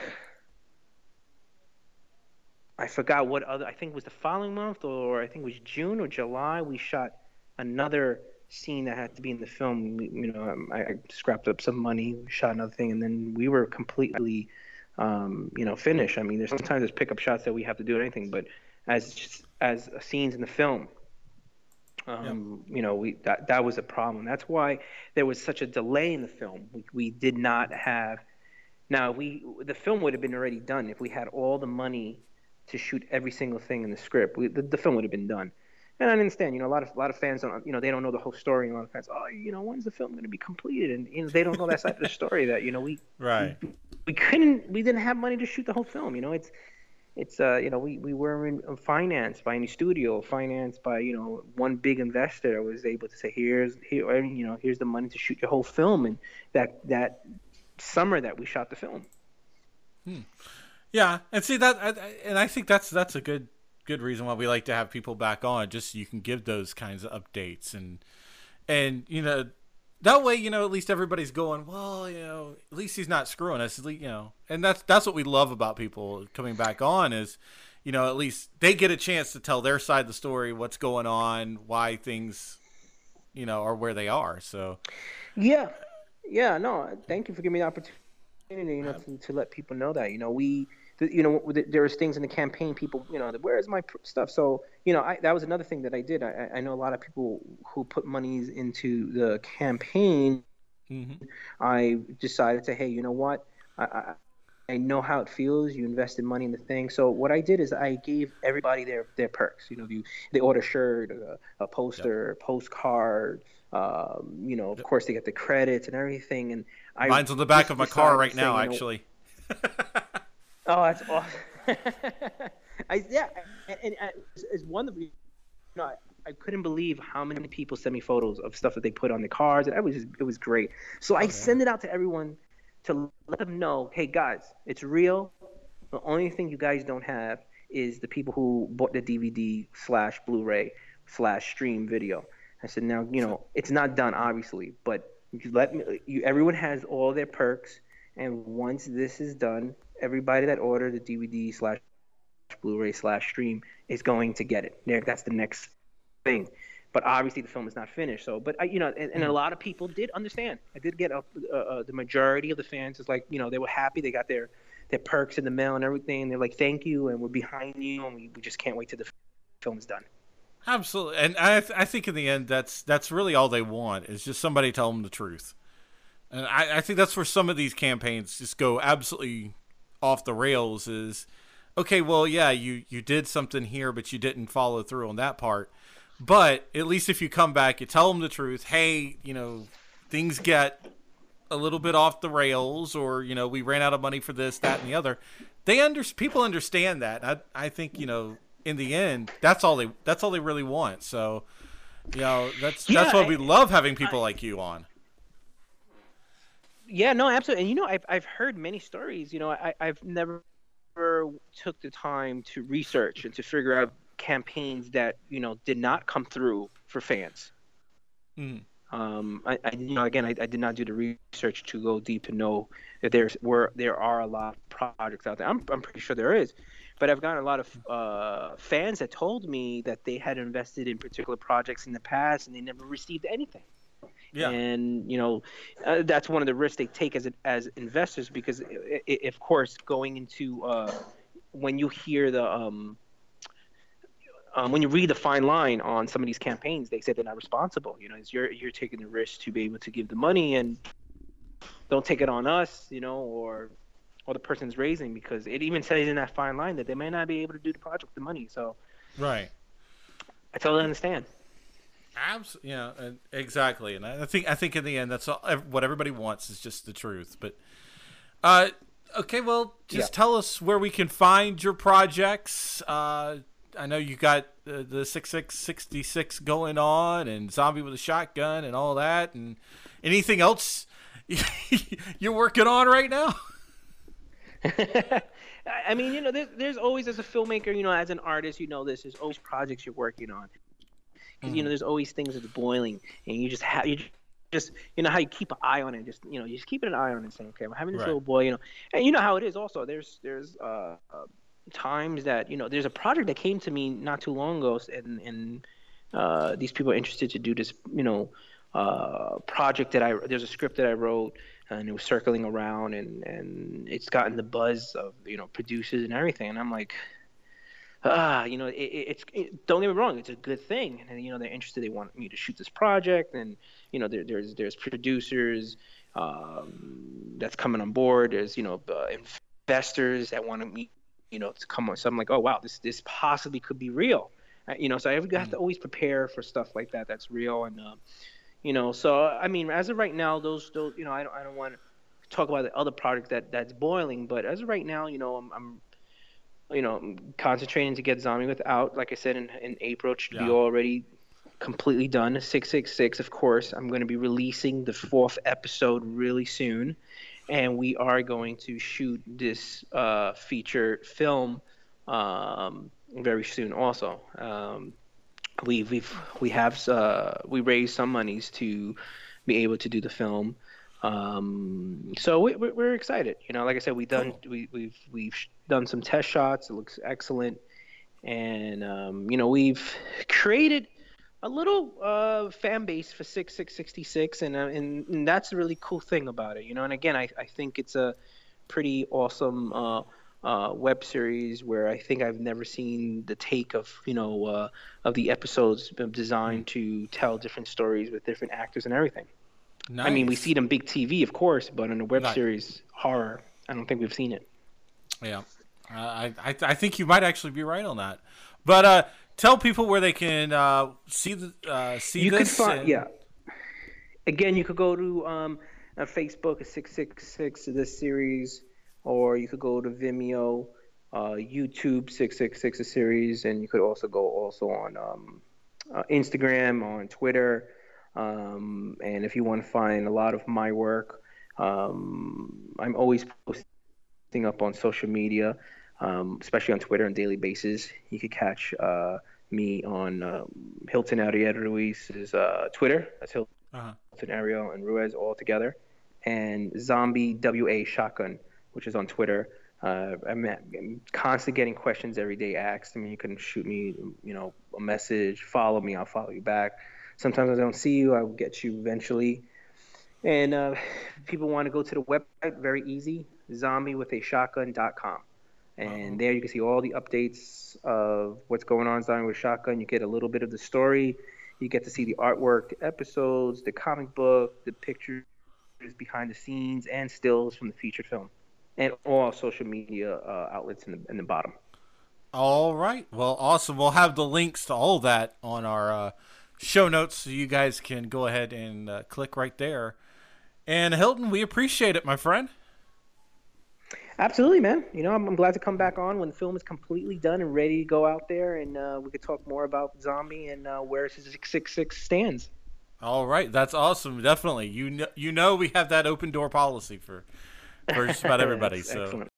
I forgot what other. I think it was the following month, or I think it was June or July. We shot another scene that had to be in the film. We- You know, um, I, I scrapped up some money, we shot another thing, and then we were completely, um, you know, finished. I mean, there's sometimes there's pickup shots that we have to do anything, but as just, as scenes in the film, um, you know, we that that was a problem. That's why there was such a delay in the film. We we did not have. Now we the film would have been already done if we had all the money to shoot every single thing in the script. We, the, the film would have been done. And I understand, you know, a lot of a lot of fans don't, you know, they don't know the whole story. And a lot of fans, oh, you know, when's the film going to be completed? And you know, they don't know that side of the story. That you know, we Right. we, we couldn't, we didn't have money to shoot the whole film. You know, it's it's uh, you know, we we weren't financed by any studio, financed by you know one big investor that was able to say, here's here, you know, here's the money to shoot your whole film. And that that summer that we shot the film. Hmm. Yeah, and see that, I- I- and I think that's that's a good good reason why we like to have people back on, just so you can give those kinds of updates, and and you know that way, you know, at least everybody's going, well, you know, at least he's not screwing us, at least, you know, and that's that's what we love about people coming back on is, you know, at least they get a chance to tell their side of the story, what's going on, why things, you know, are where they are. So Yeah, yeah, no, thank you for giving me the opportunity, you know, to, to let people know that, you know, we the, you know, there was things in the campaign. People, you know, where's my stuff? So, you know, I, that was another thing that I did. I, I know a lot of people who put monies into the campaign. Mm-hmm. I decided to, hey, you know what? I, I I know how it feels. You invested money in the thing. So what I did is I gave everybody their, their perks. You know, if you they order a shirt, a, a poster, yep. a postcard. Um, you know, of yep. course they get the credits and everything. And I mine's on the back of my car right now, say, actually. Know, oh, that's awesome. I yeah, and, and, and it's one of the, you know, I, I couldn't believe how many people sent me photos of stuff that they put on the cars, and it was just, it was great. So I okay. send it out to everyone to let them know, hey guys, it's real. The only thing you guys don't have is the people who bought the D V D slash Blu-ray slash stream video. I said, now you know it's not done obviously, but you let me. You, everyone has all their perks, and once this is done, everybody that ordered the D V D slash Blu-ray slash stream is going to get it. There, that's the next thing. But obviously the film is not finished. So, but I, you know, and, and a lot of people did understand. I did get a, uh, uh, the majority of the fans is like, you know, they were happy. They got their, their perks in the mail and everything. They're like, thank you, and we're behind you, and we, we just can't wait till the film's done. Absolutely, and I th- I think in the end that's that's really all they want is just somebody tell them the truth. And I, I think that's where some of these campaigns just go absolutely off the rails. Is okay, well, yeah, you you did something here, but you didn't follow through on that part. But at least if you come back, you tell them the truth. Hey, you know, things get a little bit off the rails, or, you know, we ran out of money for this, that, and the other. They under people understand that. I I think, you know, in the end, that's all they that's all they really want. So, you know, that's yeah, that's why I, we love having people I, like you on. Yeah, no, absolutely. And you know, I've I've heard many stories. You know, I I've never took the time to research and to figure out campaigns that, you know, did not come through for fans. Mm. Um, I, I, you know, again, I, I did not do the research to go deep to know that there's were there are a lot of projects out there. I'm I'm pretty sure there is, but I've gotten a lot of uh, fans that told me that they had invested in particular projects in the past and they never received anything. Yeah. And you know, uh, that's one of the risks they take as as investors, because it, it, of course, going into uh, when you hear the um, Um, when you read the fine line on some of these campaigns, they say they're not responsible. You know, it's you're you're taking the risk to be able to give the money, and don't take it on us, you know, or or the person's raising, because it even says in that fine line that they may not be able to do the project with the money. So, right, I totally understand. Absolutely, yeah, and exactly. And I think I think in the end, that's all, what everybody wants is just the truth. But, uh, okay, well, just yeah. tell us where we can find your projects. Uh, I know you got uh, the six six sixty-six going on, and Zombie with a Shotgun, and all that, and anything else you're working on right now? I mean, you know, there's, there's always, as a filmmaker, you know, as an artist, you know this, there's always projects you're working on. Because, mm-hmm. you know, there's always things that's boiling, and you just have, you just, you know, how you keep an eye on it, just, you know, you just keep an eye on it and saying, okay, I'm having this right. little boy, you know, and you know how it is also, there's, there's, uh, uh times that, you know, there's a project that came to me not too long ago, and and uh, these people are interested to do this, you know, uh, project that I there's a script that I wrote, and it was circling around, and and it's gotten the buzz of, you know, producers and everything, and I'm like, ah, you know, it, it's it, don't get me wrong, it's a good thing, and you know, they're interested, they want me to shoot this project, and you know, there, there's there's producers um, that's coming on board, there's, you know, uh, investors that want to meet, you know, to come on. So I'm like, oh wow, this this possibly could be real, uh, you know. So I have mm. to always prepare for stuff like that that's real, and uh, you know. So I mean, as of right now, those those you know, I don't I don't want to talk about the other product that that's boiling, but as of right now, you know, I'm, I'm you know, I'm concentrating to get Zombie With out. Like I said, in in April, it should yeah. be already completely done. six six six, of course. I'm going to be releasing the fourth episode really soon. And we are going to shoot this uh, feature film um, very soon. Also, um, we we've we have uh, we raised some monies to be able to do the film. Um, so we, we're excited. You know, like I said, we done we we've we've done some test shots. It looks excellent, and um, you know, we've created a little uh, fan base for six six sixty-six, and, uh, and and that's a really cool thing about it, you know. And again, I, I think it's a pretty awesome uh, uh, web series where I think I've never seen the take of you know uh, of the episodes designed to tell different stories with different actors and everything. Nice. I mean, we see it on big T V, of course, but in a web Nice. series horror, I don't think we've seen it. Yeah, uh, I, I I think you might actually be right on that. But uh, tell people where they can uh, see the uh, see You could this. find, and- yeah. Again, you could go to um, uh, Facebook, six six six this series, or you could go to Vimeo, uh, YouTube, six six six a series, and you could also go also on um, uh, Instagram, on Twitter, um, and if you want to find a lot of my work, um, I'm always posting up on social media, um, especially on Twitter on a daily basis. You could catch uh, me on um, Hilton Arrieta Ruiz's uh, Twitter. That's Hilton. Uh-huh. Ariel and Ruiz all together, and Zombie W A Shotgun, which is on Twitter. Uh, I'm, I'm constantly getting questions every day asked. I mean, you can shoot me, you know, a message, follow me, I'll follow you back. Sometimes I don't see you, I'll get you eventually. And uh, if people want to go to the website, very easy, zombie with a shotgun dot com. And uh-huh. there you can see all the updates of what's going on Zombie with a Shotgun. You get a little bit of the story. You get to see the artwork, the episodes, the comic book, the pictures behind the scenes, and stills from the feature film, and all social media uh, outlets in the in the bottom. All right. Well, awesome. We'll have the links to all that on our uh, show notes, so you guys can go ahead and uh, click right there. And Hilton, we appreciate it, my friend. Absolutely, man. You know, I'm, I'm glad to come back on when the film is completely done and ready to go out there, and uh, we could talk more about Zombie and uh, where six six six stands. All right, that's awesome. Definitely, you know, you know, we have that open door policy for for just about everybody. So. Excellent.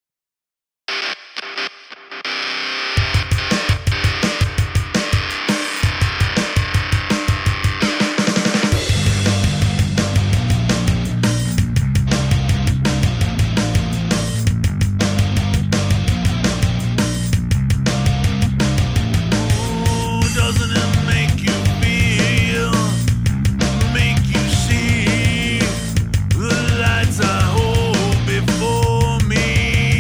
I hold before me.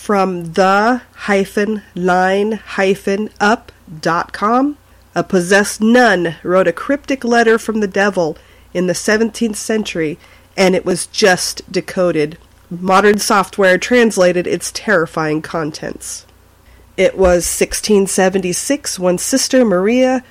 From the line up dot com, a possessed nun wrote a cryptic letter from the devil in the seventeenth century, and it was just decoded. Modern software translated its terrifying contents. It was sixteen seventy-six when Sister Maria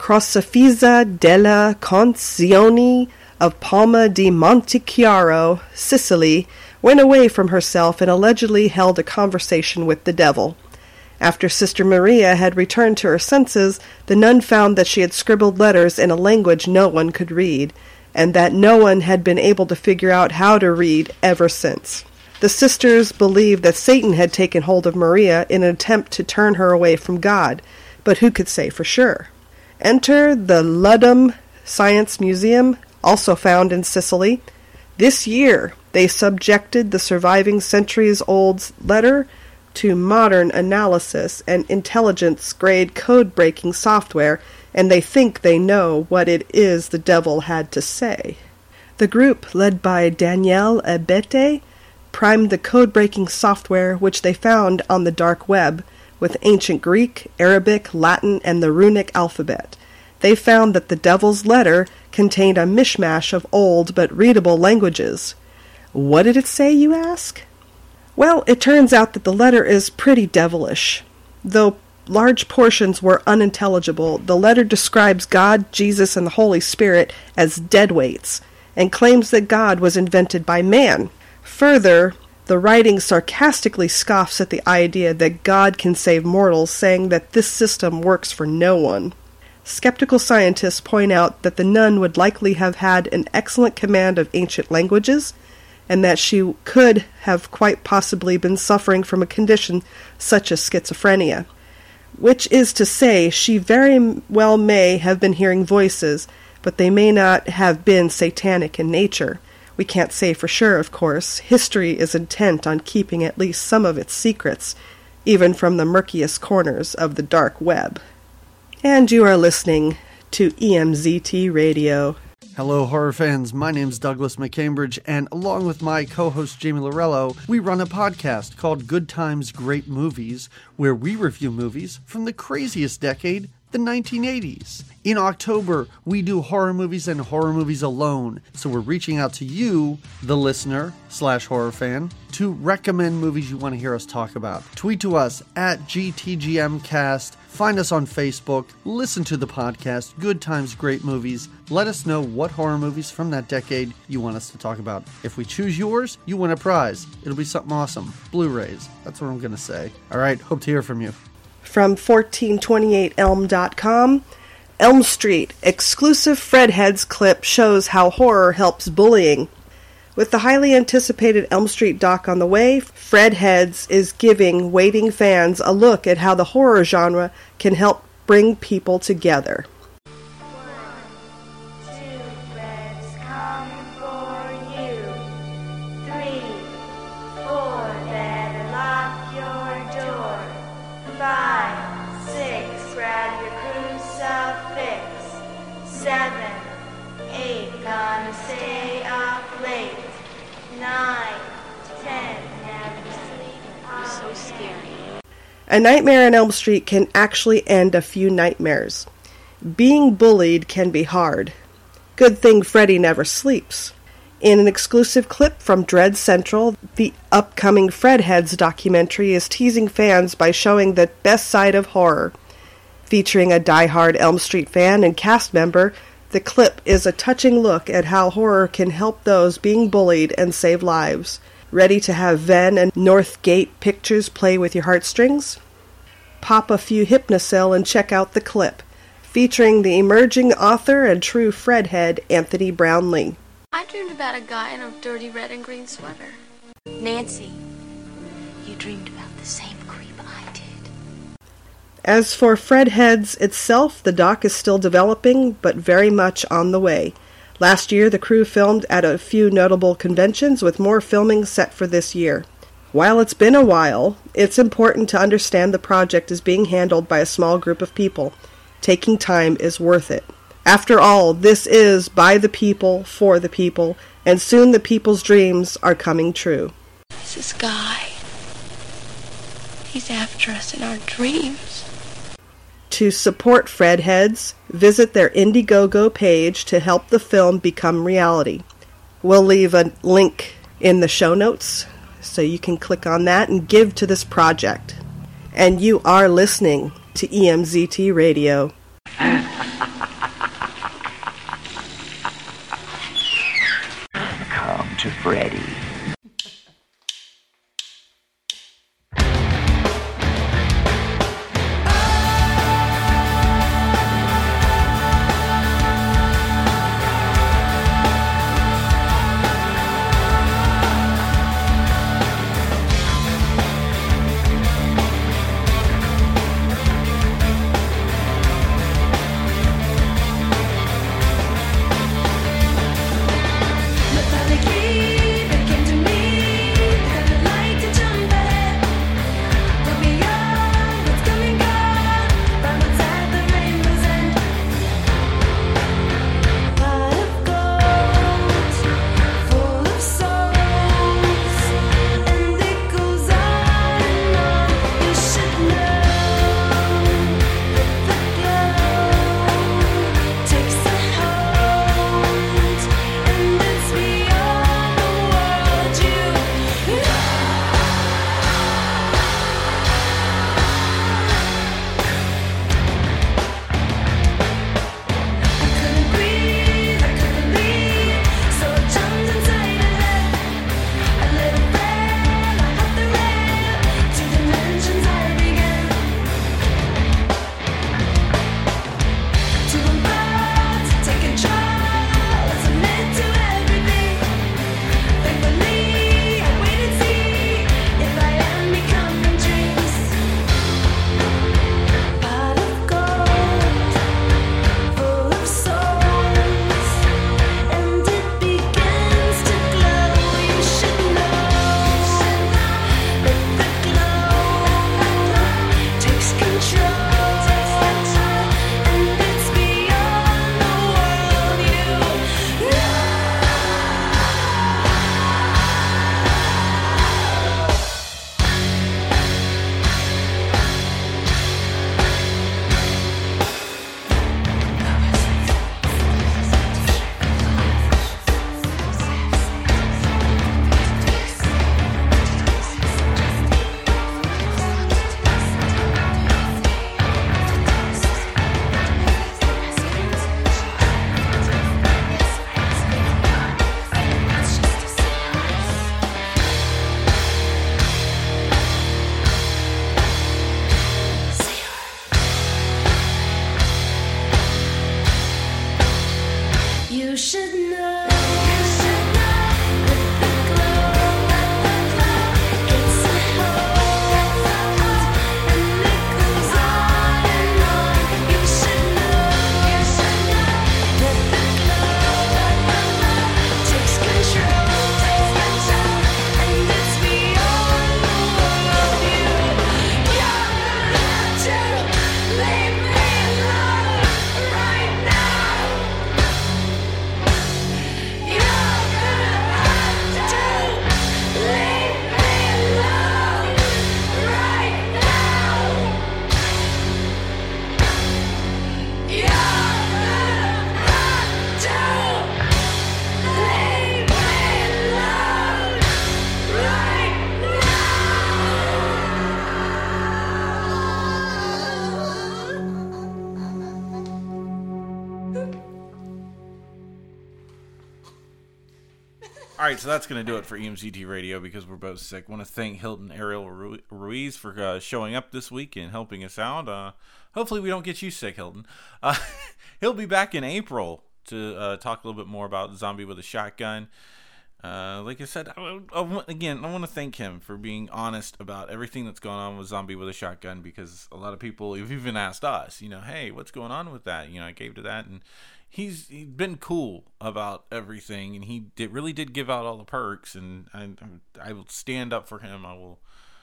Crocifissa della Concezione of Palma di Montechiaro, Sicily, went away from herself and allegedly held a conversation with the devil. After Sister Maria had returned to her senses, the nun found that she had scribbled letters in a language no one could read, and that no one had been able to figure out how to read ever since. The sisters believed that Satan had taken hold of Maria in an attempt to turn her away from God, but who could say for sure? Enter the Ludum Science Museum, also found in Sicily. This year, they subjected the surviving centuries-old letter to modern analysis and intelligence-grade code-breaking software, and they think they know what it is the devil had to say. The group, led by Daniele Abete, primed the code-breaking software which they found on the dark web with ancient Greek, Arabic, Latin, and the runic alphabet. They found that the devil's letter contained a mishmash of old but readable languages. What did it say, you ask? Well, it turns out that the letter is pretty devilish. Though large portions were unintelligible, the letter describes God, Jesus, and the Holy Spirit as deadweights, and claims that God was invented by man. Further, the writing sarcastically scoffs at the idea that God can save mortals, saying that this system works for no one. Skeptical scientists point out that the nun would likely have had an excellent command of ancient languages, and that she could have quite possibly been suffering from a condition such as schizophrenia. Which is to say, she very well may have been hearing voices, but they may not have been satanic in nature. We can't say for sure, of course. History is intent on keeping at least some of its secrets, even from the murkiest corners of the dark web. And you are listening to E M Z T Radio. Hello, horror fans. My name's Douglas McCambridge, and along with my co-host Jamie Lorello, we run a podcast called Good Times, Great Movies, where we review movies from the craziest decade, the nineteen eighties. In October, we do horror movies and horror movies alone, so we're reaching out to you, the listener slash horror fan, to recommend movies you want to hear us talk about. Tweet to us at G T G M cast, find us on Facebook, listen to the podcast, Good Times, Great Movies. Let us know what horror movies from that decade you want us to talk about. If we choose yours, you win a prize. It'll be something awesome. Blu-rays. That's what I'm going to say. All right, hope to hear from you. From fourteen twenty-eight elm dot com, Elm Street, exclusive Fredheads clip shows how horror helps bullying. With the highly anticipated Elm Street doc on the way, Fredheads is giving waiting fans a look at how the horror genre can help bring people together. A Nightmare on Elm Street can actually end a few nightmares. Being bullied can be hard. Good thing Freddy never sleeps. In an exclusive clip from Dread Central, the upcoming Fredheads documentary is teasing fans by showing the best side of horror. Featuring a die-hard Elm Street fan and cast member, the clip is a touching look at how horror can help those being bullied and save lives. Ready to have Venn and Northgate Pictures play with your heartstrings? Pop a few Hypnocil and check out the clip, featuring the emerging author and true Fredhead, Anthony Brownlee. I dreamed about a guy in a dirty red and green sweater. Nancy, you dreamed about the same creep I did. As for Fredheads itself, the doc is still developing, but very much on the way. Last year, the crew filmed at a few notable conventions, with more filming set for this year. While it's been a while, it's important to understand the project is being handled by a small group of people. Taking time is worth it. After all, this is by the people, for the people, and soon the people's dreams are coming true. This is Guy. He's after us in our dreams. To support Fredheads, visit their Indiegogo page to help the film become reality. We'll leave a link in the show notes so you can click on that and give to this project. And you are listening to E M Z T Radio. Come to Freddy. All right, so that's going to do it for E M Z T Radio because we're both sick. I want to thank Hilton Ariel Ruiz for uh, showing up this week and helping us out. Uh, hopefully we don't get you sick, Hilton. Uh, he'll be back in April to uh, talk a little bit more about Zombie with a Shotgun. Uh, like I said, I, I, again, I want to thank him for being honest about everything that's going on with Zombie with a Shotgun, because a lot of people have even asked us, you know, hey, what's going on with that? You know, I gave to that, and he's he's been cool about everything, and he did, really did give out all the perks, and I, I will stand up for him. I will,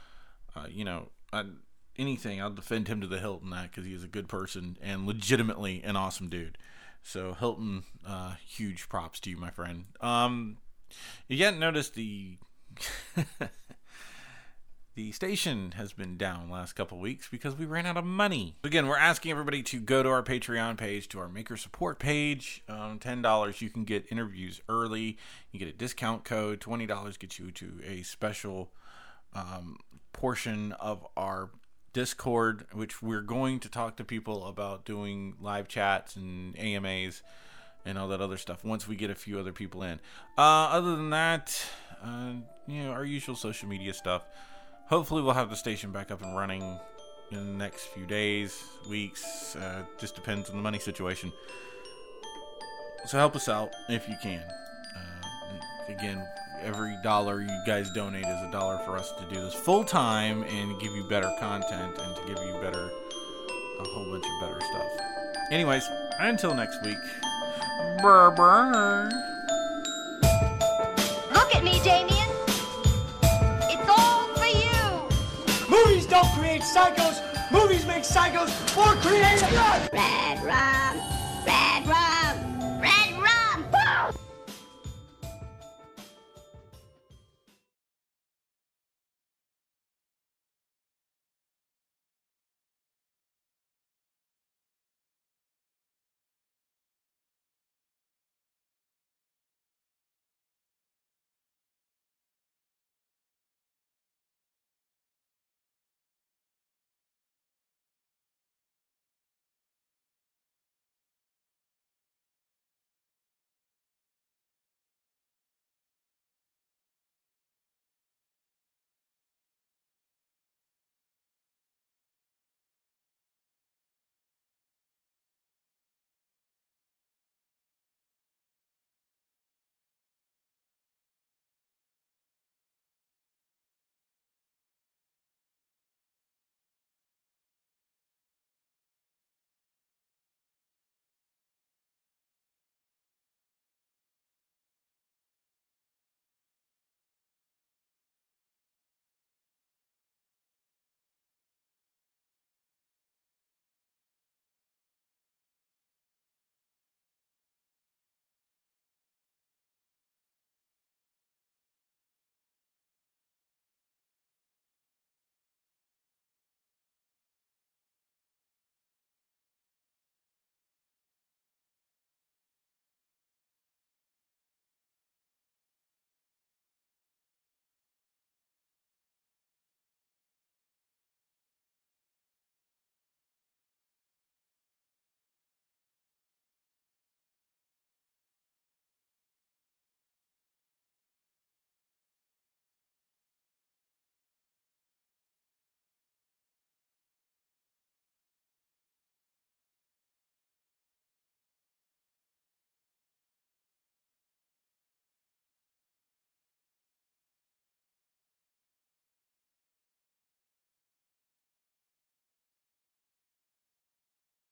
uh, you know, I, anything, I'll defend him to the hilt in that, because he is a good person and legitimately an awesome dude. So Hilton, uh, huge props to you, my friend. Um, you hadn't noticed the the station has been down last couple weeks because we ran out of money. Again, we're asking everybody to go to our Patreon page, to our Maker Support page. Um, ten dollars, you can get interviews early. You get a discount code. twenty dollars gets you to a special um, portion of our Discord, which we're going to talk to people about doing live chats and A M As and all that other stuff once we get a few other people in. Uh, other than that, uh, you know, our usual social media stuff. Hopefully we'll have the station back up and running in the next few days, weeks. Uh, just depends on the money situation. So help us out if you can. Uh, again, every dollar you guys donate is a dollar for us to do this full time and give you better content and to give you better, a whole bunch of better stuff. Anyways, until next week. Brr, brr. Look at me, Damien. It's all for you. Movies don't create psychos. Movies make psychos more creative. Red rum, red rum.